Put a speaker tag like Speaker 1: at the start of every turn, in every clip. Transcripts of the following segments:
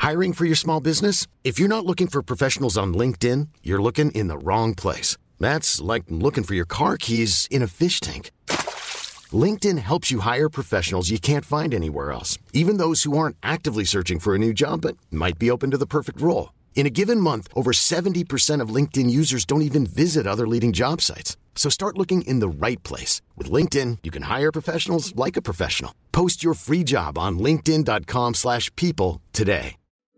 Speaker 1: Hiring for your small business? If you're not looking for professionals on LinkedIn, you're looking in the wrong place. That's like looking for your car keys in a fish tank. LinkedIn helps you hire professionals you can't find anywhere else, even those who aren't actively searching for a new job but might be open to the perfect role. In a given month, over 70% of LinkedIn users don't even visit other leading job sites. So start looking in the right place. With LinkedIn, you can hire professionals like a professional. Post your free job on linkedin.com/people today.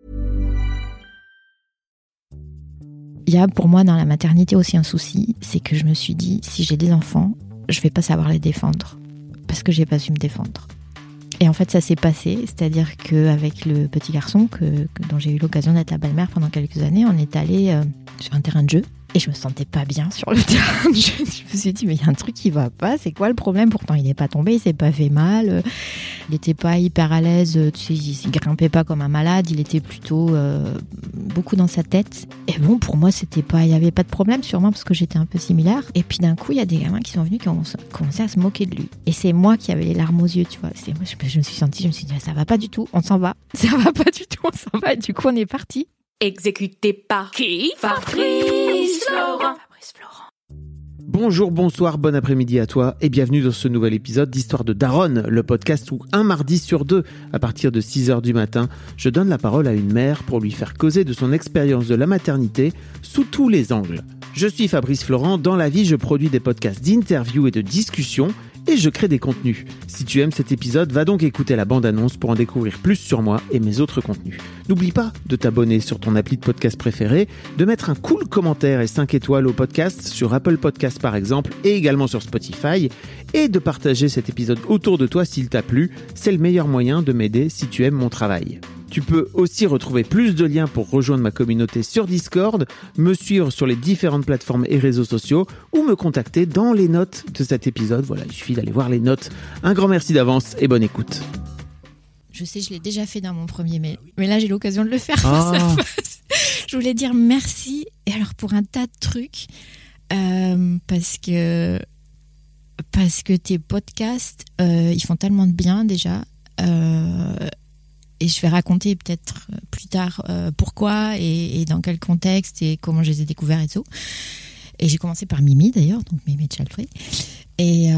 Speaker 2: Il y a pour moi dans la maternité aussi un souci, c'est que je me suis dit, si j'ai des enfants, je vais pas savoir les défendre, parce que j'ai pas su me défendre. Et en fait, ça s'est passé, c'est-à-dire qu'avec le petit garçon dont j'ai eu l'occasion d'être la belle-mère pendant quelques années, on est allé sur un terrain de jeu. Et je me sentais pas bien sur le terrain de jeu. Je me suis dit, mais il y a un truc qui va pas, c'est quoi le problème? Pourtant, il n'est pas tombé, il s'est pas fait mal, il n'était pas hyper à l'aise, tu sais, il grimpait pas comme un malade, il était plutôt beaucoup dans sa tête. Et bon, pour moi, il n'y avait pas de problème, sûrement parce que j'étais un peu similaire. Et puis d'un coup, il y a des gamins qui sont venus, qui ont commencé à se moquer de lui. Et c'est moi qui avais les larmes aux yeux, tu vois. Moi, je me suis dit, ça va pas du tout, on s'en va. Ça va pas du tout, on s'en va. Et du coup, on est parti.
Speaker 3: Exécuté par qui? Fabrice Florent.
Speaker 4: Bonjour, bonsoir, bon après-midi à toi et bienvenue dans ce nouvel épisode d'Histoire de Daronne, le podcast où un mardi sur deux, à partir de 6h du matin, je donne la parole à une mère pour lui faire causer de son expérience de la maternité sous tous les angles. Je suis Fabrice Florent, dans la vie je produis des podcasts d'interviews et de discussions et je crée des contenus. Si tu aimes cet épisode, va donc écouter la bande-annonce pour en découvrir plus sur moi et mes autres contenus. N'oublie pas de t'abonner sur ton appli de podcast préféré, de mettre un cool commentaire et 5 étoiles au podcast sur Apple Podcasts par exemple et également sur Spotify et de partager cet épisode autour de toi s'il t'a plu. C'est le meilleur moyen de m'aider si tu aimes mon travail. Tu peux aussi retrouver plus de liens pour rejoindre ma communauté sur Discord, me suivre sur les différentes plateformes et réseaux sociaux ou me contacter dans les notes de cet épisode. Voilà, il suffit d'aller voir les notes. Un grand merci d'avance et bonne écoute.
Speaker 2: Je sais, je l'ai déjà fait dans mon premier mail, mais là j'ai l'occasion de le faire face à face. Je voulais dire merci, et alors pour un tas de trucs, parce que tes podcasts, ils font tellement de bien déjà. Et je vais raconter peut-être plus tard pourquoi et dans quel contexte et comment je les ai découverts et tout. Et j'ai commencé par Mimi d'ailleurs, donc Mimi Chalfrey. Et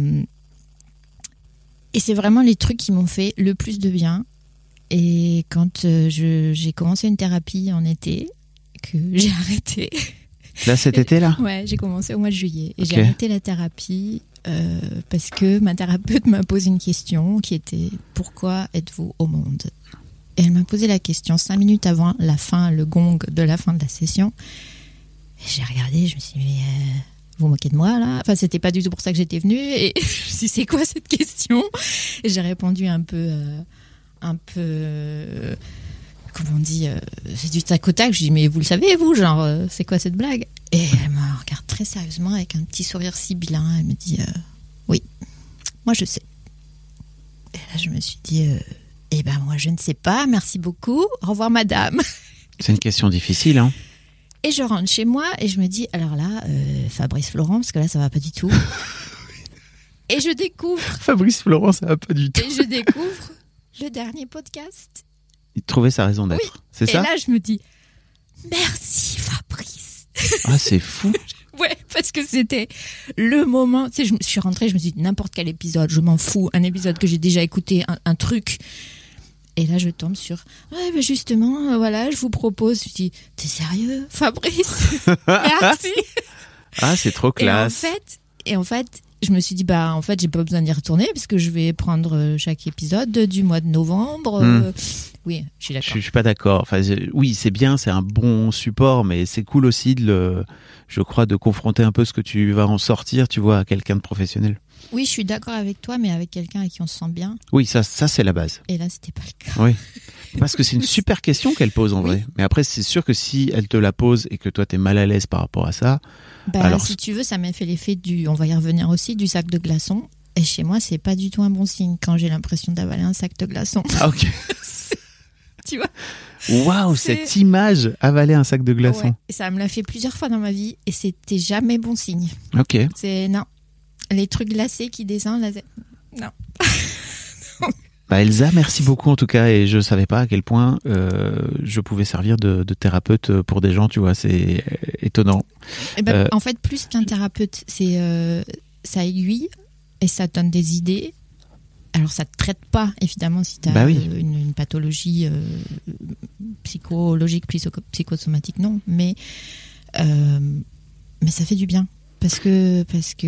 Speaker 2: c'est vraiment les trucs qui m'ont fait le plus de bien. Et quand j'ai commencé une thérapie en été, que j'ai arrêté.
Speaker 4: Là, cet été-là ?
Speaker 2: Ouais, j'ai commencé au mois de juillet. Et j'ai arrêté la thérapie parce que ma thérapeute m'a posé une question qui était « Pourquoi êtes-vous au monde ?» Et elle m'a posé la question 5 minutes avant la fin, le gong de la fin de la session. Et j'ai regardé, je me suis dit « Mais vous moquez de moi là ?» Enfin, c'était pas du tout pour ça que j'étais venue. Et je me suis dit « C'est quoi cette question ?» Et j'ai répondu un peu comment on dit, c'est du tac au tac. Je dis, mais vous le savez, vous, genre, c'est quoi cette blague? Et elle me regarde très sérieusement avec un petit sourire sibyllin. Elle me dit, oui, moi je sais. Et là, je me suis dit, eh ben moi je ne sais pas, merci beaucoup, au revoir madame.
Speaker 4: C'est une question difficile, hein?
Speaker 2: Et je rentre chez moi et je me dis, alors là, Fabrice Florent, parce que là, ça va pas du tout. Et je découvre.
Speaker 4: Fabrice Florent, ça va pas du tout.
Speaker 2: Et je découvre le dernier podcast.
Speaker 4: Il trouvait sa raison d'être,
Speaker 2: oui.
Speaker 4: c'est ça?
Speaker 2: Et là, je me dis, merci Fabrice.
Speaker 4: Ah, c'est fou.
Speaker 2: Ouais, parce que c'était le moment. Tu sais, je suis rentrée, je me suis dit, n'importe quel épisode, je m'en fous. Un épisode que j'ai déjà écouté, un truc. Et là, je tombe sur, ouais, ben justement, voilà, je vous propose. Je dis, t'es sérieux, Fabrice? Merci.
Speaker 4: Ah, c'est trop classe.
Speaker 2: Et en fait, je me suis dit, bah, en fait, j'ai pas besoin d'y retourner parce que je vais prendre chaque épisode du mois de novembre. Oui, je suis d'accord.
Speaker 4: Je suis pas d'accord. Enfin, oui, c'est bien, c'est un bon support, mais c'est cool aussi je crois, de confronter un peu ce que tu vas en sortir, tu vois, à quelqu'un de professionnel.
Speaker 2: Oui, je suis d'accord avec toi, mais avec quelqu'un avec qui on se sent bien.
Speaker 4: Oui, ça c'est la base.
Speaker 2: Et là, c'était pas le cas.
Speaker 4: Oui. Parce que c'est une super question qu'elle pose en vrai. Mais après, c'est sûr que si elle te la pose et que toi, t'es mal à l'aise par rapport à ça.
Speaker 2: Bah,
Speaker 4: alors...
Speaker 2: si tu veux, ça m'a fait l'effet on va y revenir aussi, du sac de glaçons. Et chez moi, c'est pas du tout un bon signe quand j'ai l'impression d'avaler un sac de glaçons.
Speaker 4: Ah, ok.
Speaker 2: Tu vois?
Speaker 4: Waouh, cette image, avaler un sac de glaçons.
Speaker 2: Ouais. Et ça me l'a fait plusieurs fois dans ma vie et c'était jamais bon signe.
Speaker 4: Ok.
Speaker 2: Non. Les trucs glacés qui descendent, là, non.
Speaker 4: Elsa, merci beaucoup en tout cas, et je savais pas à quel point je pouvais servir de thérapeute pour des gens, tu vois, c'est étonnant.
Speaker 2: En fait, plus qu'un thérapeute, c'est ça aiguille et ça donne des idées. Alors ça te traite pas, évidemment, si tu as une pathologie psychologique, psychosomatique, non, mais ça fait du bien. Parce que tu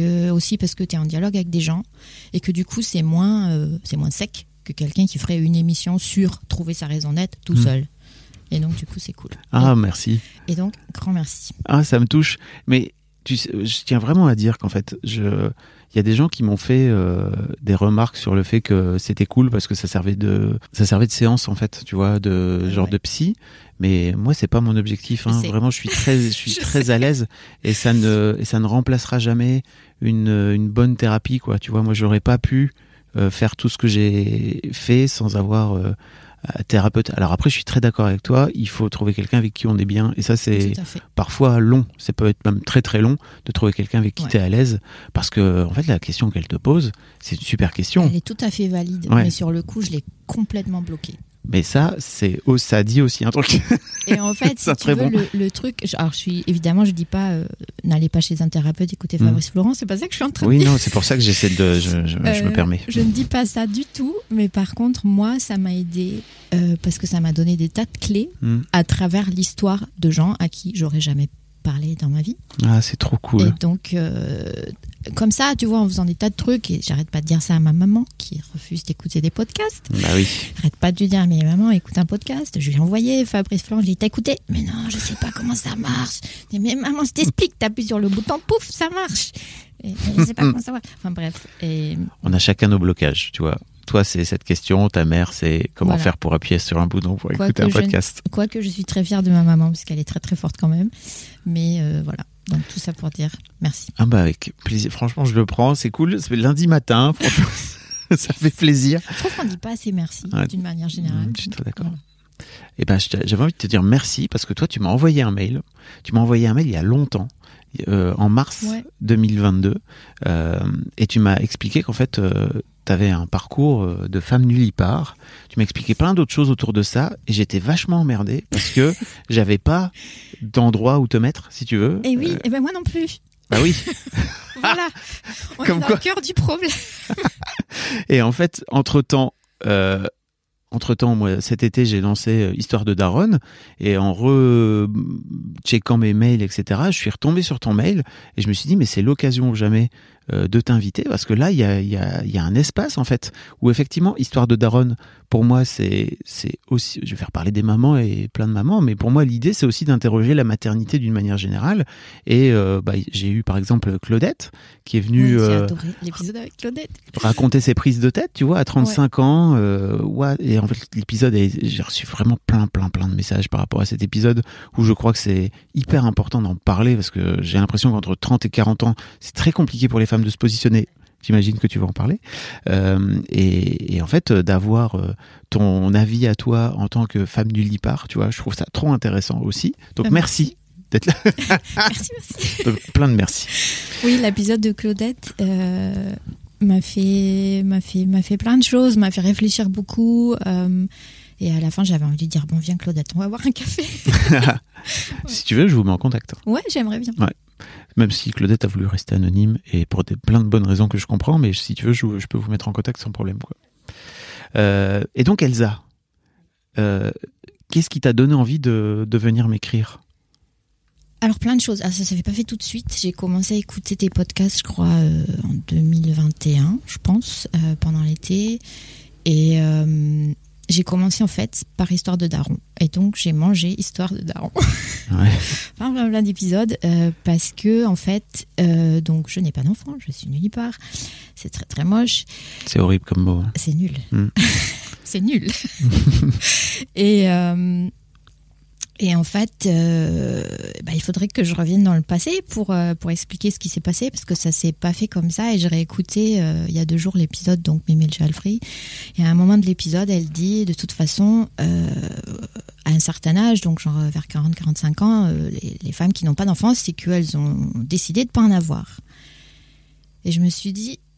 Speaker 2: es en dialogue avec des gens et que du coup c'est moins sec que quelqu'un qui ferait une émission sur trouver sa raison d'être tout seul. Et donc du coup c'est cool.
Speaker 4: Merci.
Speaker 2: Et donc grand merci.
Speaker 4: Ça me touche. Mais tu sais, je tiens vraiment à dire qu'en fait, il y a des gens qui m'ont fait des remarques sur le fait que c'était cool parce que ça servait de séance en fait, tu vois, de genre de psy. Mais moi, c'est pas mon objectif. Vraiment, je suis très à l'aise et ça ne remplacera jamais une bonne thérapie, quoi. Tu vois, moi, j'aurais pas pu faire tout ce que j'ai fait sans avoir thérapeute. Alors après, je suis très d'accord avec toi. Il faut trouver quelqu'un avec qui on est bien. Et ça, c'est parfois long. Ça peut être même très très long de trouver quelqu'un avec qui tu es à l'aise. Parce que, en fait, la question qu'elle te pose, c'est une super question.
Speaker 2: Elle est tout à fait valide. Ouais. Mais sur le coup, je l'ai complètement bloquée.
Speaker 4: Mais ça dit aussi un truc.
Speaker 2: Et en fait, si tu veux, le truc, alors je dis pas, n'allez pas chez un thérapeute, écoutez Fabrice Florent, c'est pas ça que je suis en train de dire.
Speaker 4: Oui, non, c'est pour ça que j'essaie je me permets.
Speaker 2: Je ne dis pas ça du tout, mais par contre, moi, ça m'a aidé parce que ça m'a donné des tas de clés à travers l'histoire de gens à qui j'aurais jamais parlé dans ma vie.
Speaker 4: C'est trop cool.
Speaker 2: Et donc, comme ça, tu vois, en faisant des tas de trucs, et j'arrête pas de dire ça à ma maman qui refuse d'écouter des podcasts.
Speaker 4: Bah oui.
Speaker 2: J'arrête pas de lui dire, mais maman, écoute un podcast. Je lui ai envoyé Fabrice Florent, je lui ai dit, t'as écouté? Mais non, je sais pas comment ça marche. Mais maman, je t'explique, t'appuies sur le bouton, pouf, ça marche. Et je sais pas comment ça va. Enfin bref.
Speaker 4: On a chacun nos blocages, tu vois. Toi, c'est cette question, ta mère, c'est comment faire pour appuyer sur un bouton pour écouter un podcast.
Speaker 2: Quoique je suis très fière de ma maman, parce qu'elle est très très forte quand même. Mais voilà. Donc tout ça pour dire merci.
Speaker 4: Avec plaisir. Franchement, je le prends, c'est cool. C'est lundi matin, franchement, ça fait plaisir.
Speaker 2: Je trouve qu'on ne dit pas assez merci d'une manière générale.
Speaker 4: Je suis très d'accord. Voilà. Et j'avais envie de te dire merci parce que toi, tu m'as envoyé un mail. Tu m'as envoyé un mail il y a longtemps. En mars 2022 et tu m'as expliqué qu'en fait tu avais un parcours de femme nullipare. Tu m'as expliqué plein d'autres choses autour de ça et j'étais vachement emmerdé parce que j'avais pas d'endroit où te mettre, si tu veux.
Speaker 2: Et oui, et ben moi non plus.
Speaker 4: Bah oui.
Speaker 2: Voilà, on est dans le cœur du problème.
Speaker 4: Et en fait, entre-temps, moi, cet été, j'ai lancé Histoire de Daronne et en checkant mes mails, etc., je suis retombé sur ton mail et je me suis dit, mais c'est l'occasion ou jamais de t'inviter parce que là, il y a un espace, en fait, où effectivement, Histoire de Daronne, pour moi, c'est aussi, je vais faire parler des mamans et plein de mamans, mais pour moi, l'idée, c'est aussi d'interroger la maternité d'une manière générale. Et j'ai eu, par exemple, Claudette, qui est venue
Speaker 2: j'ai adoré l'épisode avec Claudette.
Speaker 4: Raconter ses prises de tête, tu vois, à 35 ans. Et en fait, l'épisode, j'ai reçu vraiment plein de messages par rapport à cet épisode où je crois que c'est hyper important d'en parler parce que j'ai l'impression qu'entre 30 et 40 ans, c'est très compliqué pour les femmes de se positionner. J'imagine que tu vas en parler. Et en fait, d'avoir ton avis à toi en tant que femme nullipare, tu vois, je trouve ça trop intéressant aussi. Donc merci d'être là.
Speaker 2: Merci.
Speaker 4: Donc, plein de merci.
Speaker 2: Oui, l'épisode de Claudette m'a fait plein de choses, m'a fait réfléchir beaucoup. Et à la fin, j'avais envie de dire, bon, viens Claudette, on va boire un café.
Speaker 4: Si tu veux, je vous mets en contact.
Speaker 2: Ouais, j'aimerais bien.
Speaker 4: Ouais. Même si Claudette a voulu rester anonyme et pour plein de bonnes raisons que je comprends, mais si tu veux, je peux vous mettre en contact sans problème, quoi. Et donc Elsa, qu'est-ce qui t'a donné envie de venir m'écrire ?
Speaker 2: Alors plein de choses. Ça s'est pas fait tout de suite. J'ai commencé à écouter tes podcasts, je crois, en 2021, je pense, pendant l'été. Et j'ai commencé en fait par Histoire de Daron. Et donc j'ai mangé Histoire de Daron.
Speaker 4: Ouais.
Speaker 2: plein d'épisodes parce que en fait, donc je n'ai pas d'enfant, je suis nullipare. C'est très très moche.
Speaker 4: C'est horrible comme mot.
Speaker 2: C'est nul. C'est nul. Et en fait, il faudrait que je revienne dans le passé pour expliquer ce qui s'est passé, parce que ça s'est pas fait comme ça. Et j'ai réécouté il y a 2 jours l'épisode, donc Mémé le Chalfry. Et à un moment de l'épisode, elle dit, de toute façon, à un certain âge, donc genre vers 40-45 ans, les femmes qui n'ont pas d'enfants, c'est qu'elles ont décidé de pas en avoir. Et je me suis dit...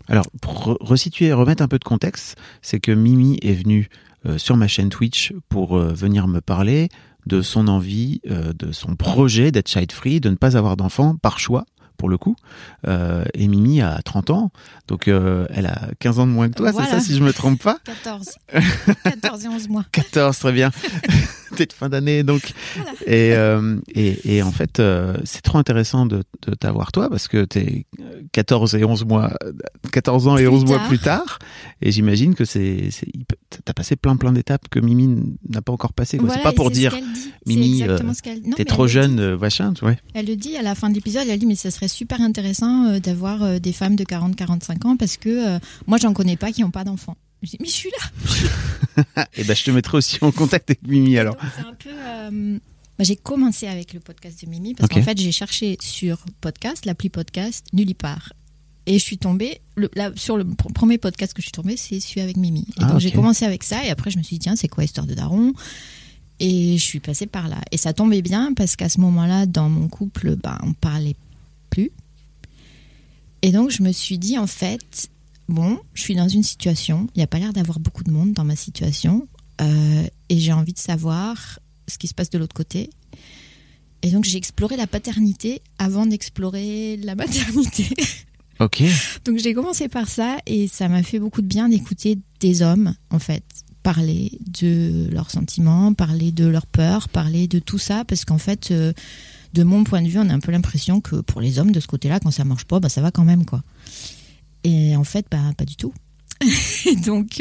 Speaker 4: Alors, pour resituer, remettre un peu de contexte, c'est que Mimi est venue sur ma chaîne Twitch pour venir me parler de son envie, de son projet d'être child-free, de ne pas avoir d'enfant par choix, pour le coup. Et Mimi a 30 ans, donc elle a 15 ans de moins que toi, voilà. C'est ça, si je me trompe pas?
Speaker 2: 14 et 11 mois.
Speaker 4: 14, très bien. T'es de fin d'année, donc. Voilà. Et en fait, c'est trop intéressant de t'avoir toi, parce que t'es 14 ans et 11 mois plus tard. Et j'imagine que t'as passé plein d'étapes que Mimi n'a pas encore passées. Voilà, c'est pas pour dire, Mimi, t'es trop jeune, machin, tu vois.
Speaker 2: Elle le dit à la fin de l'épisode, elle dit, mais ça serait super intéressant d'avoir des femmes de 40-45 ans, parce que moi, j'en connais pas qui n'ont pas d'enfants. Je dis, mais je suis là.
Speaker 4: Et je te mettrai aussi en contact avec Mimi alors.
Speaker 2: C'est un peu. J'ai commencé avec le podcast de Mimi parce qu'en fait j'ai cherché sur podcast, l'appli podcast, nulle part. Et je suis tombée sur le premier podcast que je suis tombée, c'est celui avec Mimi. Et donc j'ai commencé avec ça et après je me suis dit tiens, c'est quoi Histoire de Daron? Et je suis passée par là. Et ça tombait bien parce qu'à ce moment-là, dans mon couple, on parlait plus. Et donc je me suis dit en fait. Bon, je suis dans une situation, il n'y a pas l'air d'avoir beaucoup de monde dans ma situation, et j'ai envie de savoir ce qui se passe de l'autre côté. Et donc j'ai exploré la paternité avant d'explorer la maternité.
Speaker 4: Ok.
Speaker 2: Donc j'ai commencé par ça, et ça m'a fait beaucoup de bien d'écouter des hommes, en fait, parler de leurs sentiments, parler de leurs peurs, parler de tout ça, parce qu'en fait, de mon point de vue, on a un peu l'impression que pour les hommes, de ce côté-là, quand ça marche pas, ça va quand même, quoi. Et en fait, pas du tout. donc,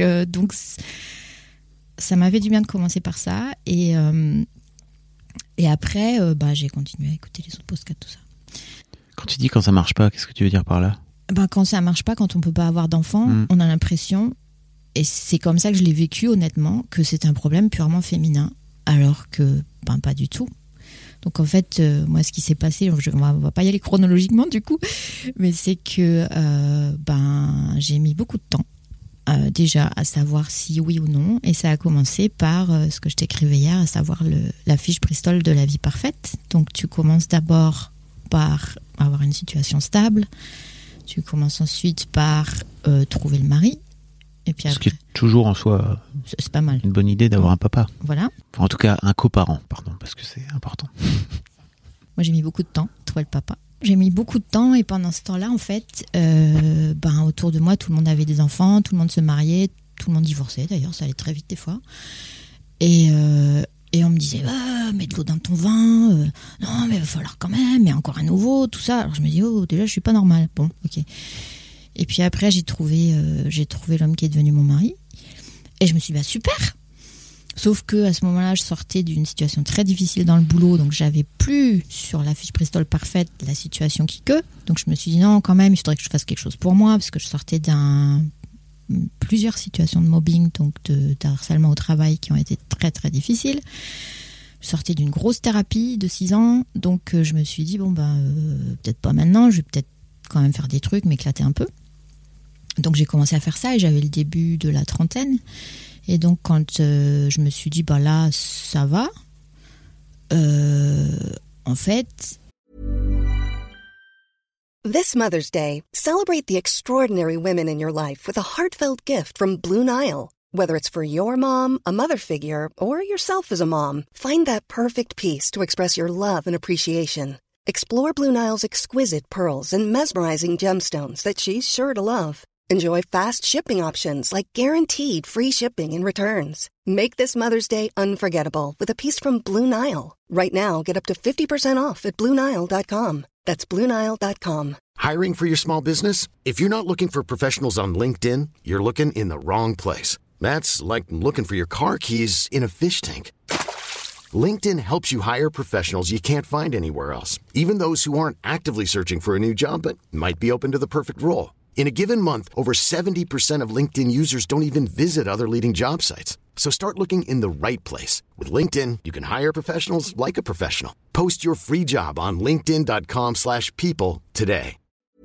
Speaker 2: ça m'avait du bien de commencer par ça. Et après, j'ai continué à écouter les autres podcasts, tout ça.
Speaker 4: Quand tu dis quand ça marche pas, qu'est-ce que tu veux dire par là?
Speaker 2: Quand ça marche pas, quand on peut pas avoir d'enfants, on a l'impression, et c'est comme ça que je l'ai vécu honnêtement, que c'est un problème purement féminin. Alors que, pas du tout. Donc en fait, moi, ce qui s'est passé, on va pas y aller chronologiquement du coup, mais c'est que j'ai mis beaucoup de temps déjà à savoir si oui ou non, et ça a commencé par ce que je t'écrivais hier, à savoir la fiche Bristol de la vie parfaite. Donc tu commences d'abord par avoir une situation stable, tu commences ensuite par trouver le mari. Et puis
Speaker 4: ce qui est toujours en soi
Speaker 2: c'est pas mal.
Speaker 4: Une bonne idée d'avoir un papa.
Speaker 2: Voilà.
Speaker 4: Enfin, en tout cas, un coparent, pardon, parce que c'est important.
Speaker 2: Moi, j'ai mis beaucoup de temps à trouver le papa. J'ai mis beaucoup de temps et pendant ce temps-là, en fait, autour de moi, tout le monde avait des enfants, tout le monde se mariait, tout le monde divorçait d'ailleurs, ça allait très vite des fois. Et on me disait, mets de l'eau dans ton vin, non, mais il va falloir quand même, mais encore un nouveau, tout ça. Alors je me dis, déjà, je suis pas normale. Bon, ok. Et puis après, j'ai trouvé l'homme qui est devenu mon mari. Et je me suis dit, super. Sauf que à ce moment-là, je sortais d'une situation très difficile dans le boulot. Donc, j'avais plus sur la fiche Bristol parfaite la situation qui que. Donc, je me suis dit, non, quand même, il faudrait que je fasse quelque chose pour moi. Parce que je sortais plusieurs situations de mobbing, donc de harcèlement au travail qui ont été très, très difficiles. Je sortais d'une grosse thérapie de 6 ans. Donc, je me suis dit, peut-être pas maintenant. Je vais peut-être quand même faire des trucs, m'éclater un peu. Donc j'ai commencé à faire ça et j'avais le début de la trentaine. Et donc quand je me suis dit, là, ça va, en fait...
Speaker 5: This Mother's Day, celebrate the extraordinary women in your life with a heartfelt gift from Blue Nile. Whether it's for your mom, a mother figure, or yourself as a mom, find that perfect piece to express your love and appreciation. Explore Blue Nile's exquisite pearls and mesmerizing gemstones that she's sure to love. Enjoy fast shipping options like guaranteed free shipping and returns. Make this Mother's Day unforgettable with a piece from Blue Nile. Right now, get up to 50% off at BlueNile.com. That's BlueNile.com.
Speaker 1: Hiring for your small business? If you're not looking for professionals on LinkedIn, you're looking in the wrong place. That's like looking for your car keys in a fish tank. LinkedIn helps you hire professionals you can't find anywhere else, even those who aren't actively searching for a new job but might be open to the perfect role. In a given month, over 70% of LinkedIn users don't even visit other leading job sites. So start looking in the right place. With LinkedIn, you can hire professionals like a professional. Post your free job on linkedin.com/people today.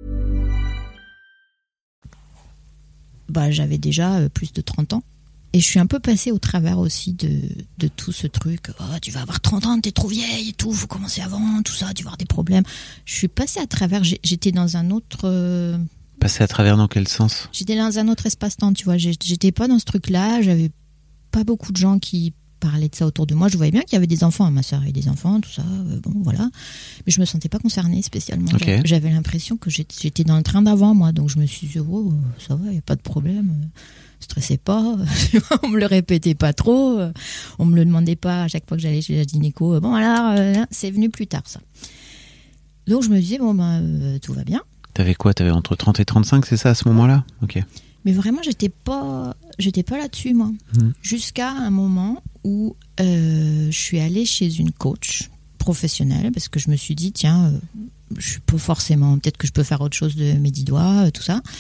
Speaker 2: J'avais déjà plus de 30 ans. Et je suis un peu passée au travers aussi de tout ce truc. Oh, tu vas avoir 30 ans, t'es trop vieille et tout, faut commencer avant, tout ça, tu vas avoir des problèmes. Je suis passée à travers, j'étais dans un autre
Speaker 4: Passer à travers dans quel sens ?
Speaker 2: J'étais dans un autre espace-temps, tu vois. J'étais pas dans ce truc-là. J'avais pas beaucoup de gens qui parlaient de ça autour de moi. Je voyais bien qu'il y avait des enfants. Ma sœur avait des enfants, tout ça. Bon, voilà. Mais je me sentais pas concernée spécialement.
Speaker 4: Okay.
Speaker 2: J'avais l'impression que j'étais dans le train d'avant, moi. Donc je me suis dit, oh, ça va, il n'y a pas de problème. Stressez pas. On me le répétait pas trop. On me le demandait pas à chaque fois que j'allais chez la gynéco. Bon, alors, c'est venu plus tard, ça. Donc je me disais, bon, tout va bien.
Speaker 4: T'avais quoi ? T'avais entre 30 et 35, c'est ça, à ce moment-là ? Ok.
Speaker 2: Mais vraiment, j'étais pas là-dessus, moi. Jusqu'à un moment où je suis allée chez une coach professionnelle parce que je me suis dit, tiens, je suis pas forcément, peut-être que je peux faire autre chose de mes 10 doigts, tout ça.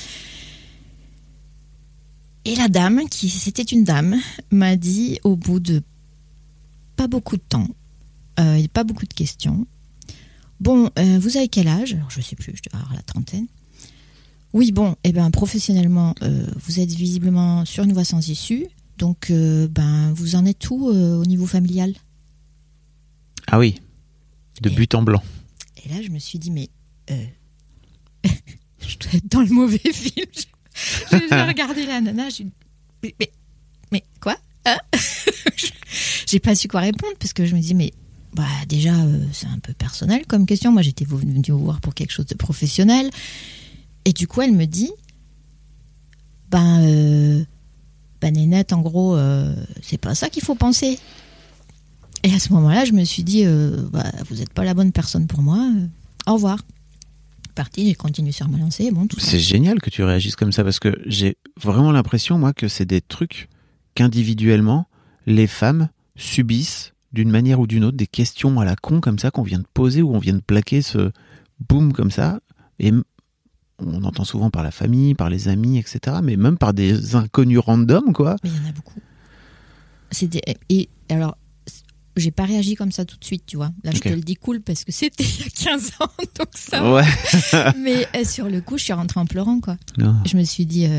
Speaker 2: Et la dame, c'était une dame, m'a dit au bout de pas beaucoup de temps, pas beaucoup de questions, bon, vous avez quel âge ? Alors, je sais plus, je dois avoir la trentaine. Oui, bon, professionnellement, vous êtes visiblement sur une voie sans issue, donc vous en êtes où au niveau familial ?
Speaker 4: Ah oui, de but en blanc.
Speaker 2: Et là, je me suis dit, mais je dois être dans le mauvais film. J'ai regardé la nana, j'ai dit, mais quoi ? J'ai pas su quoi répondre, parce que je me dis, mais déjà, c'est un peu personnel comme question. Moi, j'étais venue vous voir pour quelque chose de professionnel. Et du coup, elle me dit, Nénette, en gros, c'est pas ça qu'il faut penser. Et à ce moment-là, je me suis dit, vous n'êtes pas la bonne personne pour moi. Au revoir. Parti, j'ai continué sur ma lancée. Bon, tout ça.
Speaker 4: C'est génial que tu réagisses comme ça, parce que j'ai vraiment l'impression, moi, que c'est des trucs qu'individuellement, les femmes subissent d'une manière ou d'une autre, des questions à la con comme ça qu'on vient de poser, ou on vient de plaquer ce boum comme ça. Et on entend souvent par la famille, par les amis, etc. Mais même par des inconnus random, quoi.
Speaker 2: Mais il y en a beaucoup. Et alors, j'ai pas réagi comme ça tout de suite, tu vois. Là, je te le dis cool parce que c'était il y a 15 ans, donc ça va.
Speaker 4: Ouais.
Speaker 2: Mais sur le coup, je suis rentrée en pleurant, quoi.
Speaker 4: Non.
Speaker 2: Je me suis dit,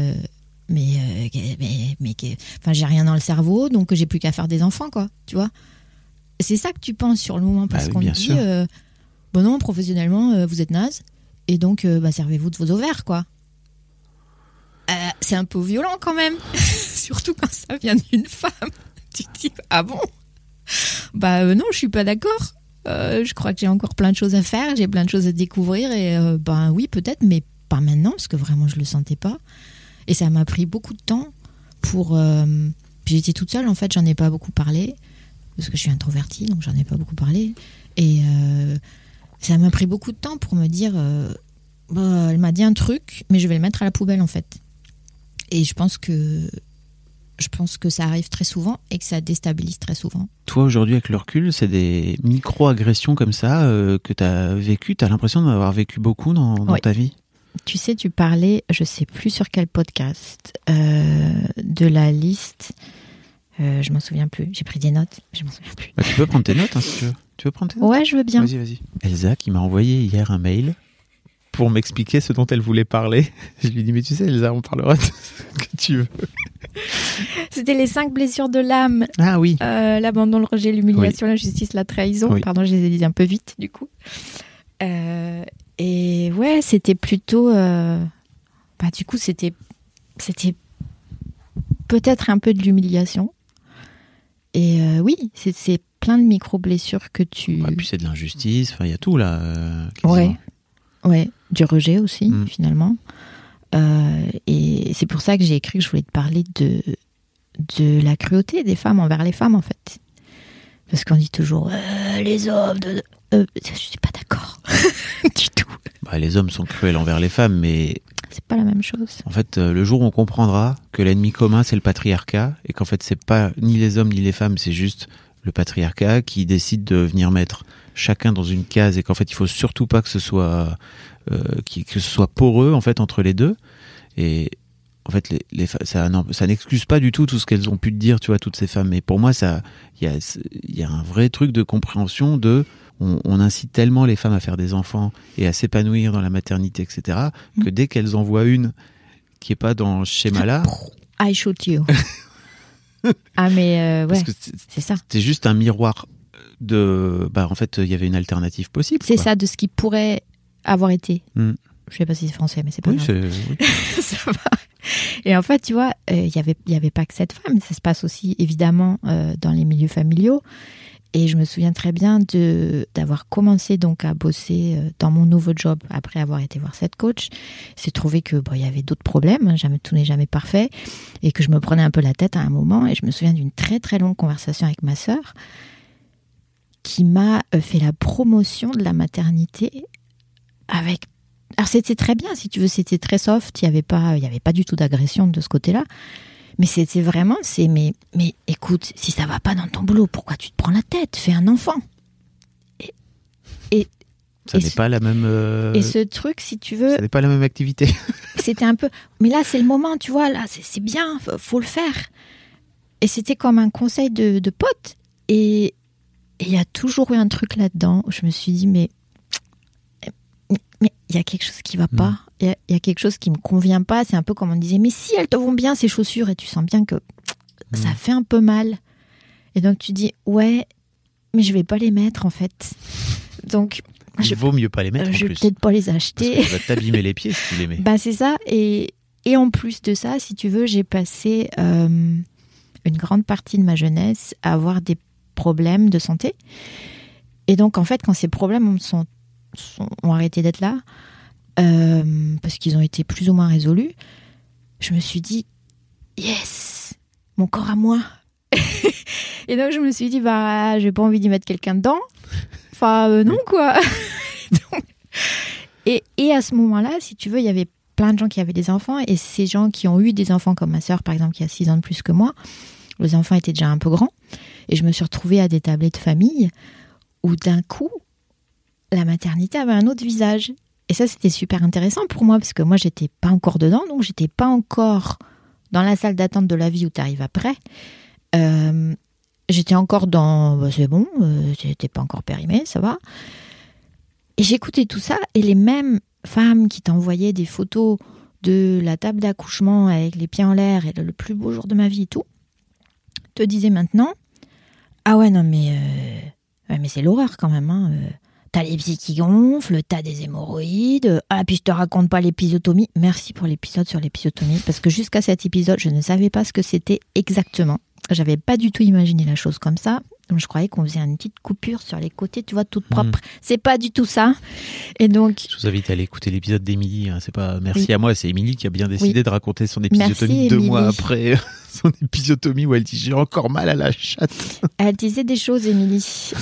Speaker 2: j'ai rien dans le cerveau, donc j'ai plus qu'à faire des enfants, quoi. Tu vois. C'est ça que tu penses sur le moment, parce qu'on te dit, non, professionnellement, vous êtes naze, et donc, servez-vous de vos ovaires, quoi. C'est un peu violent, quand même. Surtout quand ça vient d'une femme. Tu te dis, ah bon ? Non, je suis pas d'accord. Je crois que j'ai encore plein de choses à faire, j'ai plein de choses à découvrir, et oui, peut-être, mais pas maintenant, parce que vraiment, je le sentais pas. Et ça m'a pris beaucoup de temps pour... Puis j'étais toute seule, en fait, j'en ai pas beaucoup parlé, parce que je suis introvertie, donc j'en ai pas beaucoup parlé. Et ça m'a pris beaucoup de temps pour me dire, elle m'a dit un truc, mais je vais le mettre à la poubelle, en fait. Et je pense que ça arrive très souvent et que ça déstabilise très souvent.
Speaker 4: Toi, aujourd'hui, avec le recul, c'est des micro-agressions comme ça que tu as vécues. Tu as l'impression d'en avoir vécu beaucoup dans ta vie ?
Speaker 2: Tu sais, tu parlais, je sais plus sur quel podcast, de la liste. Je m'en souviens plus. J'ai pris des notes, je m'en souviens plus.
Speaker 4: Tu peux prendre tes notes, si tu veux. Tu veux prendre tes notes ?
Speaker 2: Ouais, je veux bien.
Speaker 4: Vas-y. Elsa, qui m'a envoyé hier un mail pour m'expliquer ce dont elle voulait parler. Je lui ai dit, mais tu sais, Elsa, on parlera de ce que tu veux.
Speaker 2: C'était les 5 blessures de l'âme.
Speaker 4: Ah oui.
Speaker 2: L'abandon, le rejet, l'humiliation, la justice, la trahison.
Speaker 4: Oui.
Speaker 2: Pardon, je les ai dit un peu vite, du coup. Et ouais, c'était plutôt... du coup, c'était peut-être un peu de l'humiliation. Et oui, c'est plein de micro-blessures que tu...
Speaker 4: Et puis c'est de l'injustice, il y a tout là.
Speaker 2: Ouais, du rejet aussi, finalement. Et c'est pour ça que j'ai écrit que je voulais te parler de la cruauté des femmes envers les femmes, en fait. Parce qu'on dit toujours les hommes... je suis pas d'accord du tout.
Speaker 4: Les hommes sont cruels envers les femmes, mais...
Speaker 2: C'est pas la même chose.
Speaker 4: En fait, le jour où on comprendra que l'ennemi commun, c'est le patriarcat, et qu'en fait, c'est pas ni les hommes ni les femmes, c'est juste le patriarcat qui décide de venir mettre chacun dans une case, et qu'en fait, il faut surtout pas que ce soit poreux, en fait, entre les deux. Et en fait, ça n'excuse pas du tout ce qu'elles ont pu te dire, tu vois, toutes ces femmes. Mais pour moi, il y a un vrai truc de compréhension de... On incite tellement les femmes à faire des enfants et à s'épanouir dans la maternité, etc., que dès qu'elles en voient une qui n'est pas dans ce schéma-là...
Speaker 2: I shoot you. Mais ouais, c'est ça.
Speaker 4: C'est juste un miroir de... en fait, il y avait une alternative possible.
Speaker 2: C'est ça, de ce qui pourrait avoir été. Je sais pas si c'est français, mais c'est pas
Speaker 4: Oui,
Speaker 2: grave. Ça va. Et en fait, tu vois, il y avait pas que cette femme. Ça se passe aussi, évidemment, dans les milieux familiaux. Et je me souviens très bien d'avoir commencé donc à bosser dans mon nouveau job après avoir été voir cette coach. C'est trouvé que il y avait d'autres problèmes, hein, tout n'est jamais parfait, et que je me prenais un peu la tête à un moment. Et je me souviens d'une très très longue conversation avec ma sœur qui m'a fait la promotion de la maternité avec. Alors c'était très bien, si tu veux, c'était très soft. Il y avait pas du tout d'agression de ce côté-là. Mais c'était vraiment, mais écoute, si ça va pas dans ton boulot, pourquoi tu te prends la tête ? Fais un enfant.
Speaker 4: Ça n'est pas la même.
Speaker 2: Et ce truc, si tu veux.
Speaker 4: Ça n'est pas la même activité.
Speaker 2: C'était un peu. Mais là, c'est le moment, tu vois, là, c'est bien, faut le faire. Et c'était comme un conseil de pote. Et il y a toujours eu un truc là-dedans où je me suis dit, mais il y a quelque chose qui va pas. Il y a quelque chose qui me convient pas. C'est un peu comme on disait, mais si elles te vont bien ces chaussures, et tu sens bien que ça fait un peu mal. Et donc tu dis, ouais, mais je vais pas les mettre en fait. Donc
Speaker 4: il vaut mieux pas les mettre en plus.
Speaker 2: Je vais peut-être pas les acheter.
Speaker 4: Parce que tu vas t'abîmer les pieds si tu les mets.
Speaker 2: Ben c'est ça. Et en plus de ça, si tu veux, j'ai passé une grande partie de ma jeunesse à avoir des problèmes de santé. Et donc en fait, quand ces problèmes ont arrêté d'être là, parce qu'ils ont été plus ou moins résolus, je me suis dit yes, mon corps à moi. Et donc je me suis dit j'ai pas envie d'y mettre quelqu'un dedans, enfin non quoi. Donc, et à ce moment-là, si tu veux, il y avait plein de gens qui avaient des enfants, et ces gens qui ont eu des enfants, comme ma sœur par exemple qui a 6 ans de plus que moi, les enfants étaient déjà un peu grands, et je me suis retrouvée à des tablées de famille où d'un coup la maternité avait un autre visage. Et ça, c'était super intéressant pour moi, parce que moi, j'étais pas encore dedans, donc j'étais pas encore dans la salle d'attente de la vie où tu arrives après. J'étais encore dans c'est bon, j'étais pas encore périmée, ça va. Et j'écoutais tout ça, et les mêmes femmes qui t'envoyaient des photos de la table d'accouchement avec les pieds en l'air et le plus beau jour de ma vie et tout, te disaient maintenant, ah ouais, non mais c'est l'horreur quand même, hein. T'as les pieds qui gonflent, t'as des hémorroïdes. Ah, puis je te raconte pas l'épisiotomie. Merci pour l'épisode sur l'épisiotomie, parce que jusqu'à cet épisode, je ne savais pas ce que c'était exactement. J'avais pas du tout imaginé la chose comme ça. Donc, je croyais qu'on faisait une petite coupure sur les côtés, tu vois, toute propre. C'est pas du tout ça. Et donc.
Speaker 4: Je vous invite à aller écouter l'épisode d'Émilie. Hein. C'est pas merci à moi, c'est Émilie qui a bien décidé de raconter son épisiotomie 2 mois après son épisiotomie, où elle dit j'ai encore mal à la chatte.
Speaker 2: Elle disait des choses, Émilie.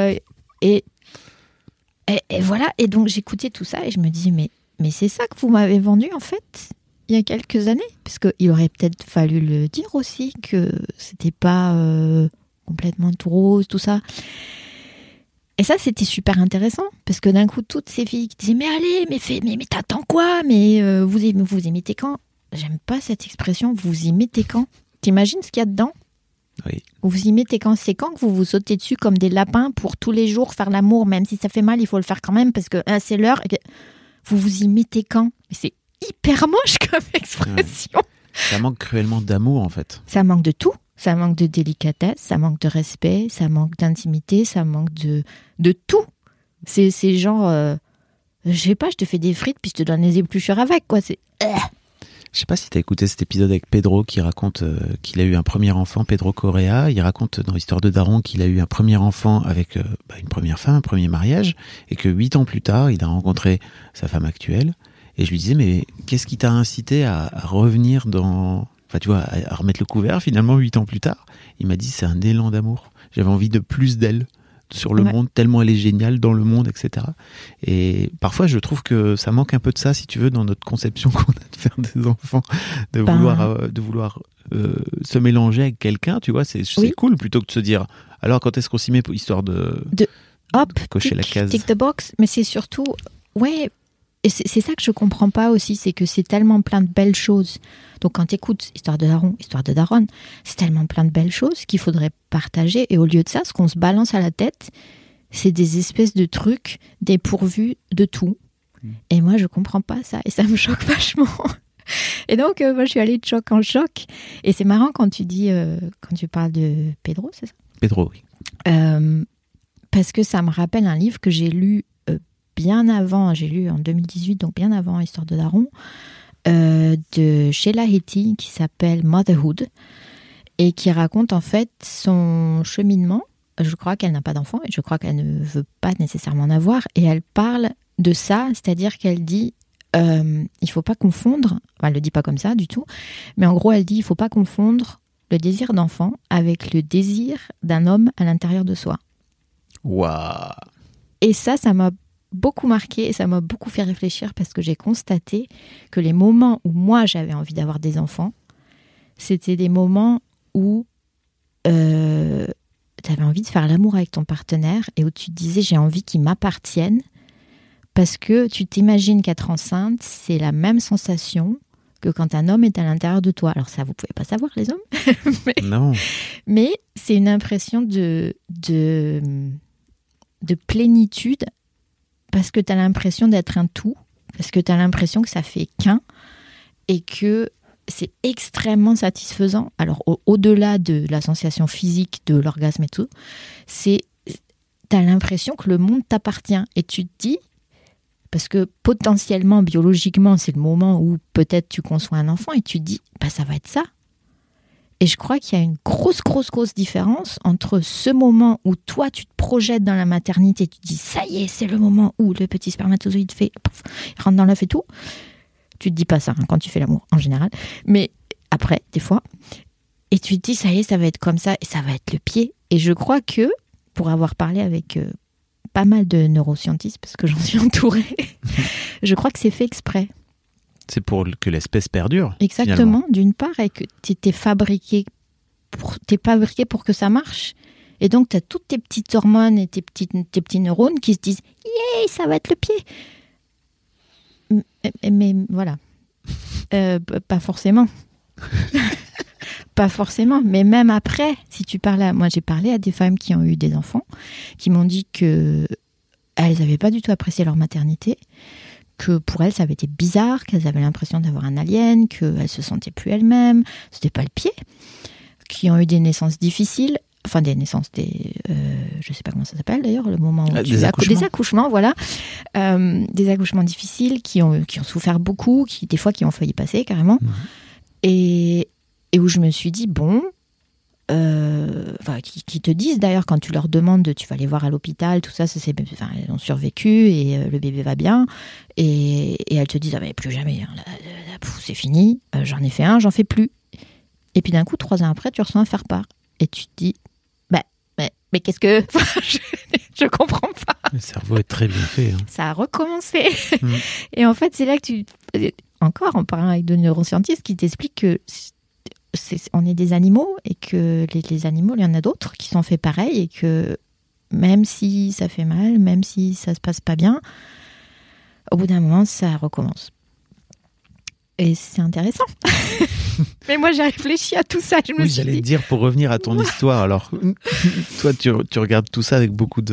Speaker 2: Et voilà, et donc j'écoutais tout ça et je me disais, mais c'est ça que vous m'avez vendu en fait, il y a quelques années. Parce qu'il aurait peut-être fallu le dire aussi, que c'était pas complètement tout rose, tout ça. Et ça, c'était super intéressant, parce que d'un coup, toutes ces filles qui disaient, mais allez, mais t'attends quoi ? Mais vous y mettez quand ? J'aime pas cette expression, vous y mettez quand ? T'imagines ce qu'il y a dedans ?
Speaker 4: Oui.
Speaker 2: Vous y mettez quand ? C'est quand que vous vous sautez dessus comme des lapins pour tous les jours faire l'amour, même si ça fait mal, il faut le faire quand même, parce que c'est l'heure. Vous vous y mettez quand ? Mais c'est hyper moche comme expression.
Speaker 4: Ouais. Ça manque cruellement d'amour en fait.
Speaker 2: Ça manque de tout. Ça manque de délicatesse, ça manque de respect, ça manque d'intimité, ça manque de tout. C'est genre, je sais pas, je te fais des frites puis je te donne les épluchures avec, quoi. C'est...
Speaker 4: Je sais pas si t'as écouté cet épisode avec Pedro qui raconte qu'il a eu un premier enfant, Pedro Correa. Il raconte dans l'histoire de Daron qu'il a eu un premier enfant avec une première femme, un premier mariage, et que 8 ans plus tard, il a rencontré sa femme actuelle. Et je lui disais, mais qu'est-ce qui t'a incité à revenir dans... Enfin, tu vois, à remettre le couvert finalement 8 ans plus tard. Il m'a dit, c'est un élan d'amour. J'avais envie de plus d'elle sur le monde, tellement elle est géniale dans le monde, etc. Et parfois, je trouve que ça manque un peu de ça, si tu veux, dans notre conception qu'on a de faire des enfants, de vouloir se mélanger avec quelqu'un, tu vois, c'est cool, plutôt que de se dire, alors quand est-ce qu'on s'y met pour histoire de cocher la case.
Speaker 2: Tick the box, mais c'est surtout, ouais, et c'est ça que je comprends pas aussi, c'est que c'est tellement plein de belles choses. Donc quand t'écoutes Histoire de Daron, Histoire de Daronne, c'est tellement plein de belles choses qu'il faudrait partager. Et au lieu de ça, ce qu'on se balance à la tête, c'est des espèces de trucs dépourvus de tout. Et moi, je comprends pas ça. Et ça me choque vachement. Et donc, moi, je suis allée de choc en choc. Et c'est marrant quand tu dis, quand tu parles de Pedro, c'est ça ?
Speaker 4: Pedro, oui.
Speaker 2: Parce que ça me rappelle un livre que j'ai lu bien avant, j'ai lu en 2018, donc bien avant Histoire de Daron, de Sheila Heti qui s'appelle Motherhood et qui raconte en fait son cheminement. Je crois qu'elle n'a pas d'enfant et je crois qu'elle ne veut pas nécessairement en avoir. Et elle parle de ça, c'est-à-dire qu'elle dit il faut pas confondre, enfin, elle le dit pas comme ça du tout, mais en gros elle dit il faut pas confondre le désir d'enfant avec le désir d'un homme à l'intérieur de soi.
Speaker 4: Waouh.
Speaker 2: Et ça m'a beaucoup marqué et ça m'a beaucoup fait réfléchir parce que j'ai constaté que les moments où moi j'avais envie d'avoir des enfants, c'était des moments où tu avais envie de faire l'amour avec ton partenaire et où tu te disais j'ai envie qu'il m'appartienne. Parce que tu t'imagines qu'être enceinte, c'est la même sensation que quand un homme est à l'intérieur de toi. Alors ça, vous ne pouvez pas savoir, les hommes.
Speaker 4: Non.
Speaker 2: Mais c'est une impression de plénitude parce que tu as l'impression d'être un tout, parce que tu as l'impression que ça fait qu'un et que c'est extrêmement satisfaisant. Alors au-delà de la sensation physique, de l'orgasme et tout, tu as l'impression que le monde t'appartient. Et tu te dis... Parce que potentiellement, biologiquement, c'est le moment où peut-être tu conçois un enfant et tu te dis, ça va être ça. Et je crois qu'il y a une grosse différence entre ce moment où toi, tu te projettes dans la maternité, tu te dis, ça y est, c'est le moment où le petit spermatozoïde il rentre dans l'œuf et tout. Tu te dis pas ça quand tu fais l'amour, en général. Mais après, des fois. Et tu te dis, ça y est, ça va être comme ça et ça va être le pied. Et je crois que, pour avoir parlé avec... pas mal de neuroscientistes parce que j'en suis entourée. Je crois que c'est fait exprès.
Speaker 4: C'est pour que l'espèce perdure.
Speaker 2: Exactement, d'une part, et que tu t'es fabriqué pour que ça marche. Et donc, tu as toutes tes petites hormones et tes petits neurones qui se disent « Yeah, ça va être le pied !» Mais voilà. Pas forcément. Pas forcément, mais même après, si tu parles moi j'ai parlé à des femmes qui ont eu des enfants, qui m'ont dit que elles n'avaient pas du tout apprécié leur maternité, que pour elles ça avait été bizarre, qu'elles avaient l'impression d'avoir un alien, qu'elles se sentaient plus elles-mêmes, c'était pas le pied, qui ont eu des naissances difficiles, enfin des naissances, je sais pas comment ça s'appelle d'ailleurs, le moment où des accouchements, voilà, des accouchements difficiles, qui ont souffert beaucoup, des fois qui ont failli passer carrément, et où je me suis dit, qui te disent d'ailleurs quand tu leur demandes, tu vas les voir à l'hôpital, tout ça, elles ont survécu et le bébé va bien. Et elles te disent, mais plus jamais, hein, c'est fini, j'en ai fait un, j'en fais plus. Et puis d'un coup, 3 ans après, tu reçois un faire-part. Et tu te dis, mais qu'est-ce que... je comprends pas.
Speaker 4: Le cerveau est très bien fait. Hein.
Speaker 2: Ça a recommencé. Et en fait, c'est là que encore en parlant avec 2 neuroscientistes qui t'expliquent que... on est des animaux et que les animaux, il y en a d'autres qui sont faits pareil et que même si ça fait mal, même si ça se passe pas bien, au bout d'un moment, ça recommence. Et c'est intéressant. Mais moi, j'ai réfléchi à tout ça.
Speaker 4: J'allais te dire, pour revenir à ton histoire, alors, toi, tu regardes tout ça avec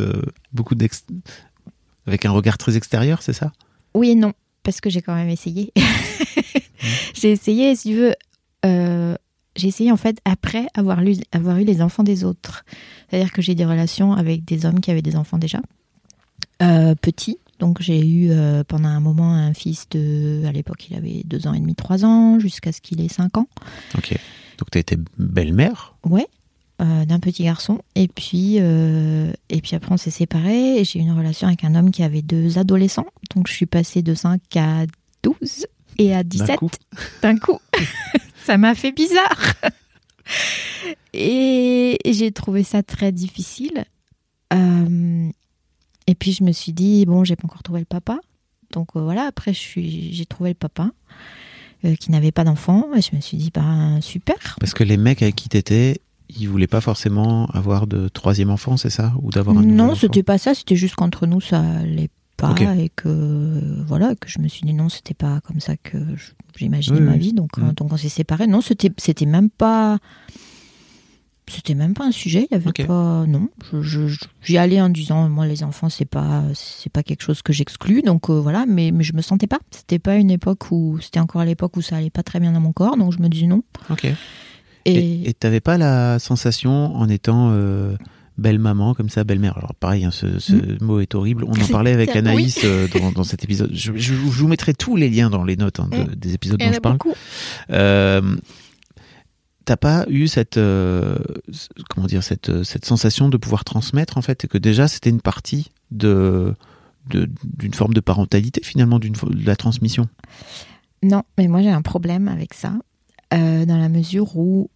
Speaker 4: avec un regard très extérieur, c'est ça ?
Speaker 2: Oui et non, parce que j'ai quand même essayé. J'ai essayé, si tu veux... j'ai essayé en fait après avoir eu les enfants des autres. C'est-à-dire que j'ai des relations avec des hommes qui avaient des enfants déjà, petits. Donc j'ai eu pendant un moment un fils à l'époque il avait 2 ans et demi, 3 ans, jusqu'à ce qu'il ait 5 ans.
Speaker 4: Ok, donc tu as été belle-mère ?
Speaker 2: Ouais, d'un petit garçon. Et puis après on s'est séparés et j'ai eu une relation avec un homme qui avait 2 adolescents. Donc je suis passée de 5 à 12 et à 17 d'un coup. Ça m'a fait bizarre. Et j'ai trouvé ça très difficile. Et puis je me suis dit, j'ai pas encore trouvé le papa. Donc voilà, après j'ai trouvé le papa qui n'avait pas d'enfant. Et je me suis dit, super.
Speaker 4: Parce que les mecs avec qui t'étais, ils voulaient pas forcément avoir de 3e enfant, c'est ça ? Ou d'avoir un
Speaker 2: Non,
Speaker 4: enfant ?
Speaker 2: c'était pas ça. C'était juste qu'entre nous, ça allait pas. Okay. Et que je me suis dit, non, c'était pas comme ça que j'imaginais ma vie. Donc on s'est séparés. Non, c'était même pas... C'était même pas un sujet, il y avait pas... Non, j'y allais en disant, moi les enfants, c'est pas quelque chose que j'exclus, donc voilà, mais je me sentais pas. C'était pas une époque où... C'était encore à l'époque où ça allait pas très bien dans mon corps, donc je me disais non.
Speaker 4: Ok. Et t'avais pas la sensation, en étant belle maman, comme ça, belle-mère. Alors pareil, hein, ce mot est horrible. On en parlait avec Anaïs dans cet épisode. Je vous mettrai tous les liens dans les notes des épisodes dont je parle. T'as pas eu cette sensation de pouvoir transmettre, en fait, et que déjà c'était une partie d'une forme de parentalité, finalement, de la transmission?
Speaker 2: Non, mais moi j'ai un problème avec ça, dans la mesure où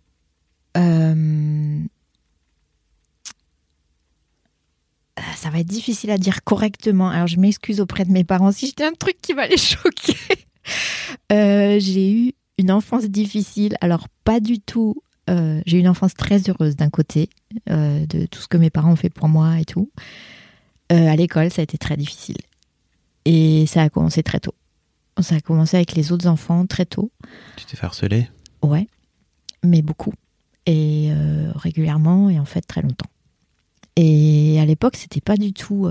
Speaker 2: ça va être difficile à dire correctement. Alors, je m'excuse auprès de mes parents si j'étais un truc qui va les choquer. J'ai eu une enfance difficile. Alors, pas du tout. J'ai eu une enfance très heureuse d'un côté, de tout ce que mes parents ont fait pour moi et tout. À l'école, ça a été très difficile. Et ça a commencé très tôt. Ça a commencé avec les autres enfants très tôt.
Speaker 4: Tu t'es fait harceler?
Speaker 2: Ouais, mais beaucoup. Et régulièrement, et en fait très longtemps. Et à l'époque, c'était pas du tout...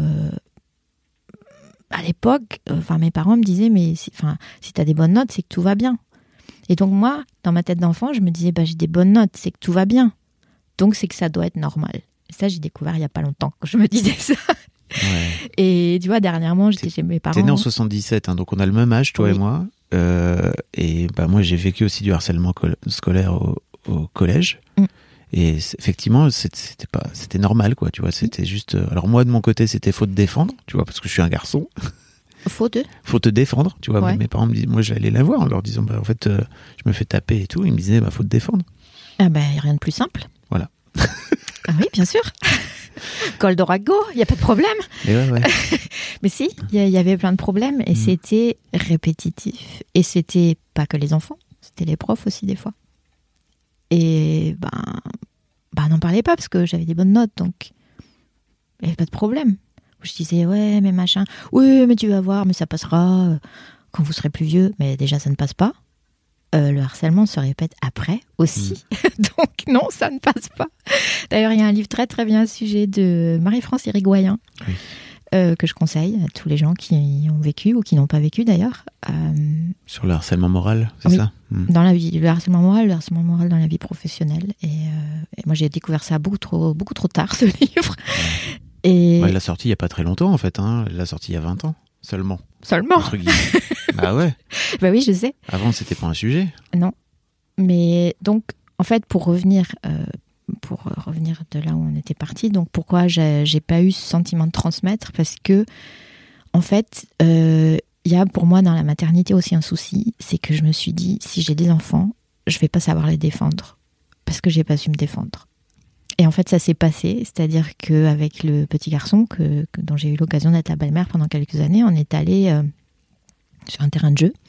Speaker 2: À l'époque, mes parents me disaient, mais si t'as des bonnes notes, c'est que tout va bien. Et donc moi, dans ma tête d'enfant, je me disais, j'ai des bonnes notes, c'est que tout va bien. Donc c'est que ça doit être normal. Et ça, j'ai découvert il y a pas longtemps que je me disais ça. Ouais. Et tu vois, dernièrement, j'étais chez mes parents.
Speaker 4: T'es né en 77, hein, donc on a le même âge, toi et moi. Et moi, j'ai vécu aussi du harcèlement scolaire au collège. Et effectivement, c'était normal, quoi, tu vois. C'était juste... Alors moi, de mon côté, c'était faut te défendre, tu vois, parce que je suis un garçon. Faut te défendre, tu vois. Ouais. Mes parents me disaient... Moi, j'allais la voir en leur disant, en fait, je me fais taper et tout. Ils me disaient, faut te défendre.
Speaker 2: Ah il n'y a rien de plus simple.
Speaker 4: Voilà.
Speaker 2: Ah oui, bien sûr. Col d'Orago, il n'y a pas de problème.
Speaker 4: Ouais.
Speaker 2: Mais si, il y avait plein de problèmes et c'était répétitif. Et c'était pas que les enfants, c'était les profs aussi des fois. Et n'en parlez pas parce que j'avais des bonnes notes, donc il n'y avait pas de problème. Je disais, ouais, mais machin, oui, mais tu vas voir, mais ça passera quand vous serez plus vieux. Mais déjà, ça ne passe pas. Le harcèlement se répète après aussi. Donc non, ça ne passe pas. D'ailleurs, il y a un livre très très bien à ce sujet de Marie-France Irigoyen, que je conseille à tous les gens qui ont vécu ou qui n'ont pas vécu d'ailleurs.
Speaker 4: Sur le harcèlement moral, c'est ça?
Speaker 2: Dans la vie, le harcèlement moral dans la vie professionnelle. Et moi, j'ai découvert ça beaucoup trop tard, ce livre. Et...
Speaker 4: Elle l'a sorti il n'y a pas très longtemps, en fait. Elle l'a sorti il y a 20 ans. Seulement. Entre guillemets. Ah ouais.
Speaker 2: Bah oui, je sais.
Speaker 4: Avant, c'était pas un sujet.
Speaker 2: Non. Mais donc, en fait, pour revenir de là où on était parti, donc pourquoi j'ai pas eu ce sentiment de transmettre? Parce que, en fait, il y a pour moi dans la maternité aussi un souci, c'est que je me suis dit, si j'ai des enfants, je vais pas savoir les défendre. Parce que j'ai pas su me défendre. Et en fait, ça s'est passé, c'est-à-dire qu'avec le petit garçon dont j'ai eu l'occasion d'être la belle-mère pendant quelques années, on est allé sur un terrain de jeu.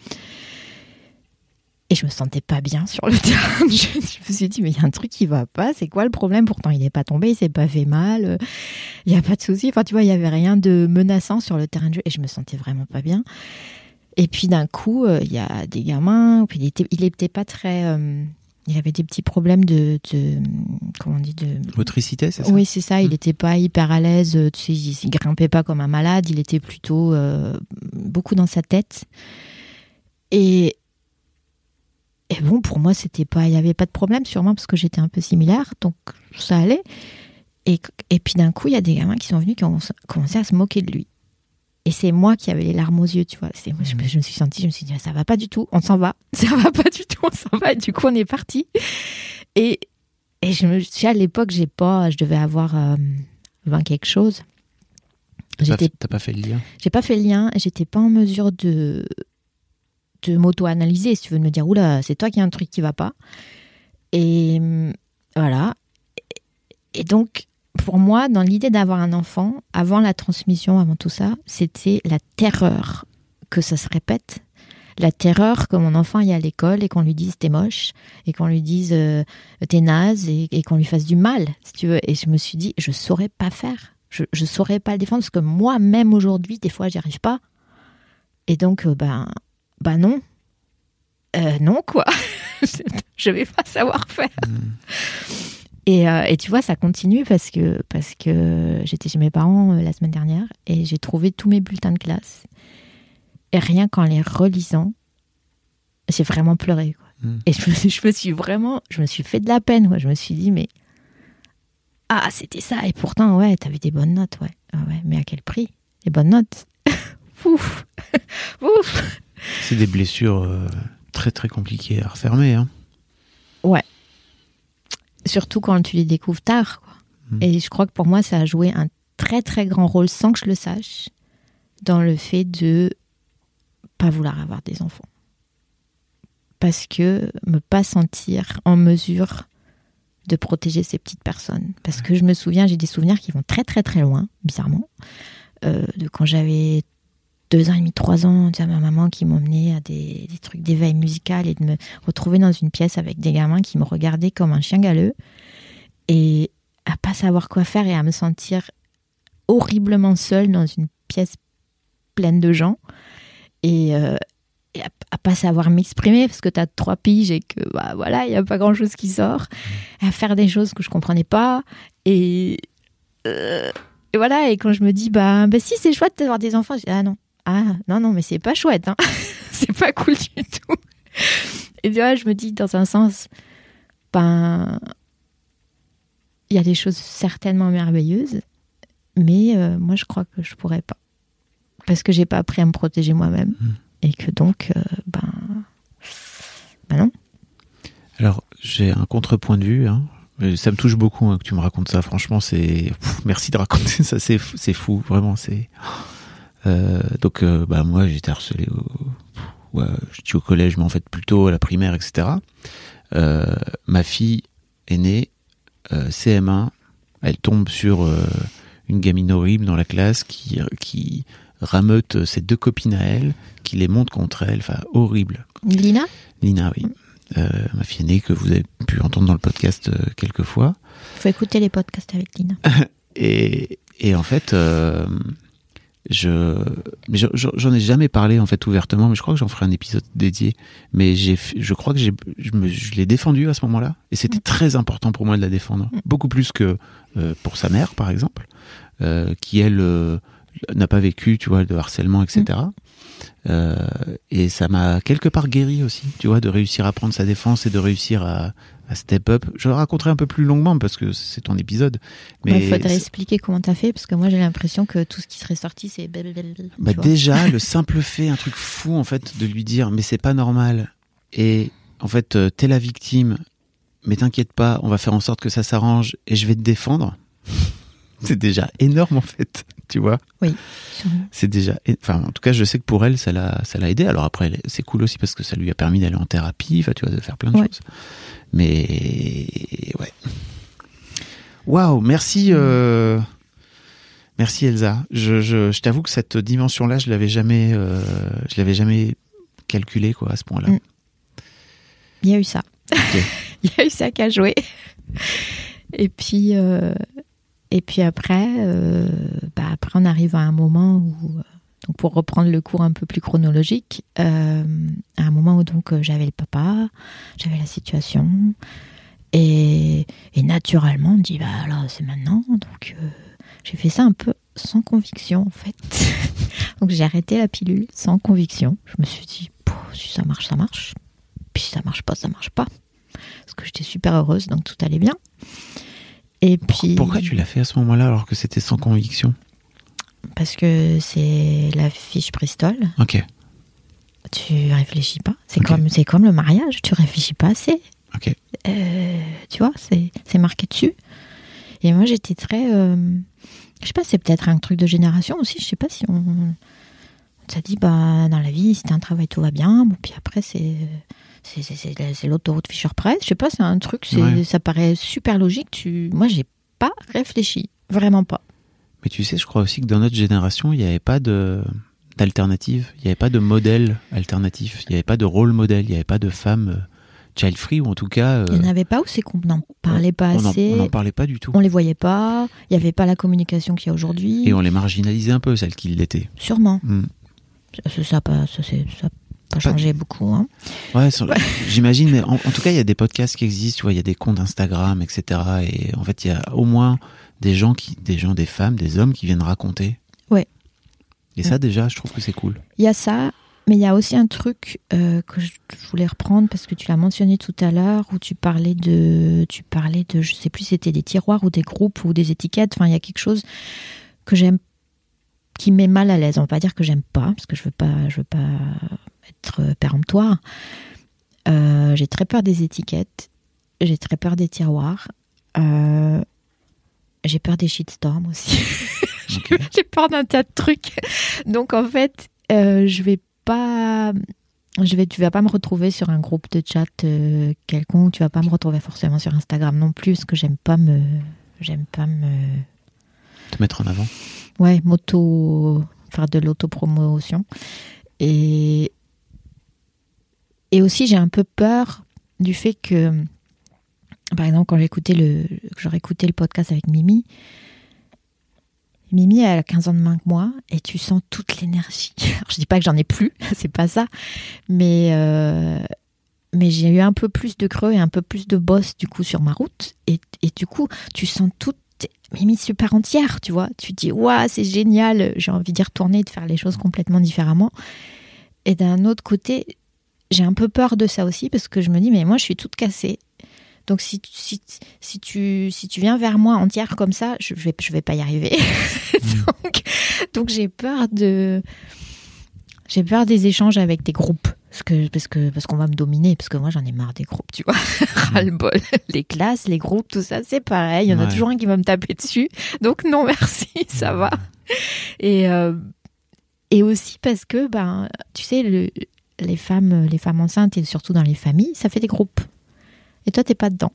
Speaker 2: Et je me sentais pas bien sur le terrain de jeu. Je me suis dit, mais il y a un truc qui va pas, c'est quoi le problème? Pourtant, il n'est pas tombé, il s'est pas fait mal, il n'y a pas de souci. Enfin, tu vois, il n'y avait rien de menaçant sur le terrain de jeu et je me sentais vraiment pas bien. Et puis d'un coup, il y a des gamins, puis il était pas très... il avait des petits problèmes de comment on dit, de
Speaker 4: motricité, c'est ça? Oui,
Speaker 2: c'est ça. Il n'était pas hyper à l'aise. Tu sais, il grimpait pas comme un malade. Il était plutôt beaucoup dans sa tête. Et bon, pour moi, il y avait pas de problème, sûrement parce que j'étais un peu similaire, donc ça allait. Et puis d'un coup, il y a des gamins qui sont venus qui ont commencé à se moquer de lui. Et c'est moi qui avais les larmes aux yeux, tu vois. Je me suis dit, ça va pas du tout, on s'en va. Ça va pas du tout, on s'en va. Et du coup, on est parti. Et à l'époque, je devais avoir 20 quelque chose.
Speaker 4: T'as pas fait le lien?
Speaker 2: J'ai pas fait le lien. J'étais pas en mesure de m'auto-analyser, si tu veux, de me dire, oula, c'est toi qui as un truc qui va pas. Et voilà. Et donc, pour moi, dans l'idée d'avoir un enfant, avant la transmission, avant tout ça, c'était la terreur que ça se répète. La terreur que mon enfant aille à l'école et qu'on lui dise t'es moche, et qu'on lui dise t'es naze, et qu'on lui fasse du mal, si tu veux. Et je me suis dit, je saurais pas faire. Je saurais pas le défendre, parce que moi-même aujourd'hui, des fois, j'y arrive pas. Et donc, non. Non, quoi. Je vais pas savoir faire. Et tu vois, ça continue parce que j'étais chez mes parents la semaine dernière et j'ai trouvé tous mes bulletins de classe. Et rien qu'en les relisant, j'ai vraiment pleuré, quoi. Et je me suis fait de la peine, quoi. Je me suis dit, mais Ah, c'était ça. Et pourtant, ouais, t'avais des bonnes notes, ouais. Ah ouais, mais à quel prix? Les bonnes notes. Ouf. Ouf.
Speaker 4: C'est des blessures très très compliquées à refermer. Hein.
Speaker 2: Ouais. Surtout quand tu les découvres tard, quoi. Et je crois que pour moi, ça a joué un très très grand rôle, sans que je le sache, dans le fait de pas vouloir avoir des enfants. Parce que me pas sentir en mesure de protéger ces petites personnes. Parce que je me souviens, j'ai des souvenirs qui vont très très très loin, bizarrement, de quand j'avais 2 ans et demi, 3 ans, tu vois, ma maman qui m'emmenait à des trucs d'éveil musical et de me retrouver dans une pièce avec des gamins qui me regardaient comme un chien galeux et à pas savoir quoi faire et à me sentir horriblement seule dans une pièce pleine de gens et à pas savoir m'exprimer parce que t'as 3 piges et que bah voilà, il y a pas grand chose qui sort, à faire des choses que je comprenais pas et voilà. Et quand je me dis bah si c'est chouette d'avoir des enfants, je dis non mais c'est pas chouette, hein. C'est pas cool du tout. Et tu vois, je me dis dans un sens, il y a des choses certainement merveilleuses, mais moi je crois que je pourrais pas parce que j'ai pas appris à me protéger moi-même et que donc non. Alors
Speaker 4: j'ai un contrepoint de vue, hein. Ça me touche beaucoup hein, que tu me racontes ça. Franchement, merci de raconter ça. C'est fou, vraiment. Donc, moi, j'étais harcelé je dis au collège, mais en fait plutôt à la primaire, etc. Ma fille est née CM1. Elle tombe sur une gamine horrible dans la classe qui rameute ses 2 copines à elle, qui les monte contre elle. Enfin, horrible.
Speaker 2: Lina,
Speaker 4: oui. Ma fille aînée que vous avez pu entendre dans le podcast quelques fois.
Speaker 2: Il faut écouter les podcasts avec Lina.
Speaker 4: et en fait, j'en ai jamais parlé en fait ouvertement, mais je crois que j'en ferai un épisode dédié. Mais je crois que je l'ai défendue à ce moment-là, et c'était très important pour moi de la défendre, beaucoup plus que pour sa mère, par exemple, qui elle n'a pas vécu, tu vois, de harcèlement, etc. Et ça m'a quelque part guéri aussi, tu vois, de réussir à prendre sa défense et de réussir à step up. Je le raconterai un peu plus longuement parce que c'est ton épisode. Mais
Speaker 2: il faudrait expliquer comment t'as fait parce que moi j'ai l'impression que tout ce qui serait sorti c'est
Speaker 4: déjà le simple fait, un truc fou en fait, de lui dire mais c'est pas normal et en fait t'es la victime mais t'inquiète pas, on va faire en sorte que ça s'arrange et je vais te défendre. C'est déjà énorme en fait, tu vois.
Speaker 2: Oui.
Speaker 4: C'est déjà, en tout cas, je sais que pour elle, ça l'a aidé. Alors après, c'est cool aussi parce que ça lui a permis d'aller en thérapie, tu vois, de faire plein de choses. Mais ouais. Waouh, merci Elsa. Je t'avoue que cette dimension-là, je l'avais jamais calculée quoi à ce point-là.
Speaker 2: Il y a eu ça.
Speaker 4: Okay.
Speaker 2: Il y a eu ça qui a joué. Et puis après, on arrive à un moment où, donc pour reprendre le cours un peu plus chronologique, à un moment où donc j'avais le papa, j'avais la situation, et naturellement on me dit là c'est maintenant, donc j'ai fait ça un peu sans conviction en fait. Donc j'ai arrêté la pilule sans conviction. Je me suis dit si ça marche, ça marche, puis si ça marche pas, ça marche pas, parce que j'étais super heureuse, donc tout allait bien. Et puis,
Speaker 4: pourquoi tu l'as fait à ce moment-là alors que c'était sans conviction?
Speaker 2: Parce que c'est la fiche Bristol.
Speaker 4: Ok.
Speaker 2: Tu réfléchis pas. C'est comme le mariage, tu réfléchis pas assez.
Speaker 4: Ok.
Speaker 2: Tu vois, c'est marqué dessus. Et moi j'étais très... je sais pas, c'est peut-être un truc de génération aussi. Je sais pas si on ça dit dans la vie, si t'as un travail tout va bien. Bon, puis après c'est l'autoroute Fisher-Price. Je sais pas, c'est un truc, ça paraît super logique. Moi, j'ai pas réfléchi. Vraiment pas.
Speaker 4: Mais tu sais, je crois aussi que dans notre génération, il n'y avait pas d'alternative. Il n'y avait pas de modèle alternatif. Il n'y avait pas de rôle modèle. Il n'y avait pas de femme child-free, ou en tout cas...
Speaker 2: il n'y en avait pas, ou c'est qu'on n'en parlait pas assez.
Speaker 4: On n'en parlait pas du tout.
Speaker 2: On les voyait pas. Il n'y avait pas la communication qu'il y a aujourd'hui.
Speaker 4: Et on les marginalisait un peu, celles qui l'étaient.
Speaker 2: Sûrement. Ça n'a pas changé beaucoup. Hein.
Speaker 4: Ouais, j'imagine, mais en tout cas, il y a des podcasts qui existent, tu vois, il y a des comptes Instagram, etc. Et en fait, il y a au moins des des femmes, des hommes qui viennent raconter.
Speaker 2: Ouais.
Speaker 4: Et ça, déjà, je trouve que c'est cool.
Speaker 2: Il y a ça, Mais il y a aussi un truc que je voulais reprendre parce que tu l'as mentionné tout à l'heure où tu parlais de, je sais plus si c'était des tiroirs ou des groupes ou des étiquettes. Enfin, il y a quelque chose que j'aime, qui met mal à l'aise. On va pas dire que j'aime pas parce que je veux pas être péremptoire. J'ai très peur des étiquettes. J'ai très peur des tiroirs. J'ai peur des shitstorms aussi.
Speaker 4: Okay.
Speaker 2: J'ai peur d'un tas de trucs. Donc en fait, tu vas pas me retrouver sur un groupe de chat quelconque. Tu vas pas me retrouver forcément sur Instagram non plus parce que j'aime pas me
Speaker 4: te mettre en avant.
Speaker 2: Ouais, faire de l'autopromotion. Et aussi j'ai un peu peur du fait que, par exemple, quand j'aurais écouté le podcast avec Mimi, elle a 15 ans de moins que moi et tu sens toute l'énergie. Alors, je dis pas que j'en ai plus, c'est pas ça, mais j'ai eu un peu plus de creux et un peu plus de boss du coup sur ma route et du coup tu sens toute Mimi super entière, tu vois. Tu te dis waouh, c'est génial, j'ai envie d'y retourner, de faire les choses complètement différemment. Et d'un autre côté, j'ai un peu peur de ça aussi parce que je me dis mais moi je suis toute cassée. Donc si tu viens vers moi entière comme ça, je vais pas y arriver. donc j'ai peur des échanges avec des groupes parce qu'on va me dominer, parce que moi j'en ai marre des groupes, tu vois. Ras-le-bol. Les classes, les groupes, tout ça, c'est pareil, il y en a toujours un qui va me taper dessus. Donc non merci, ça va. Et aussi parce que tu sais les femmes enceintes et surtout dans les familles, ça fait des groupes. Et toi, t'es pas dedans.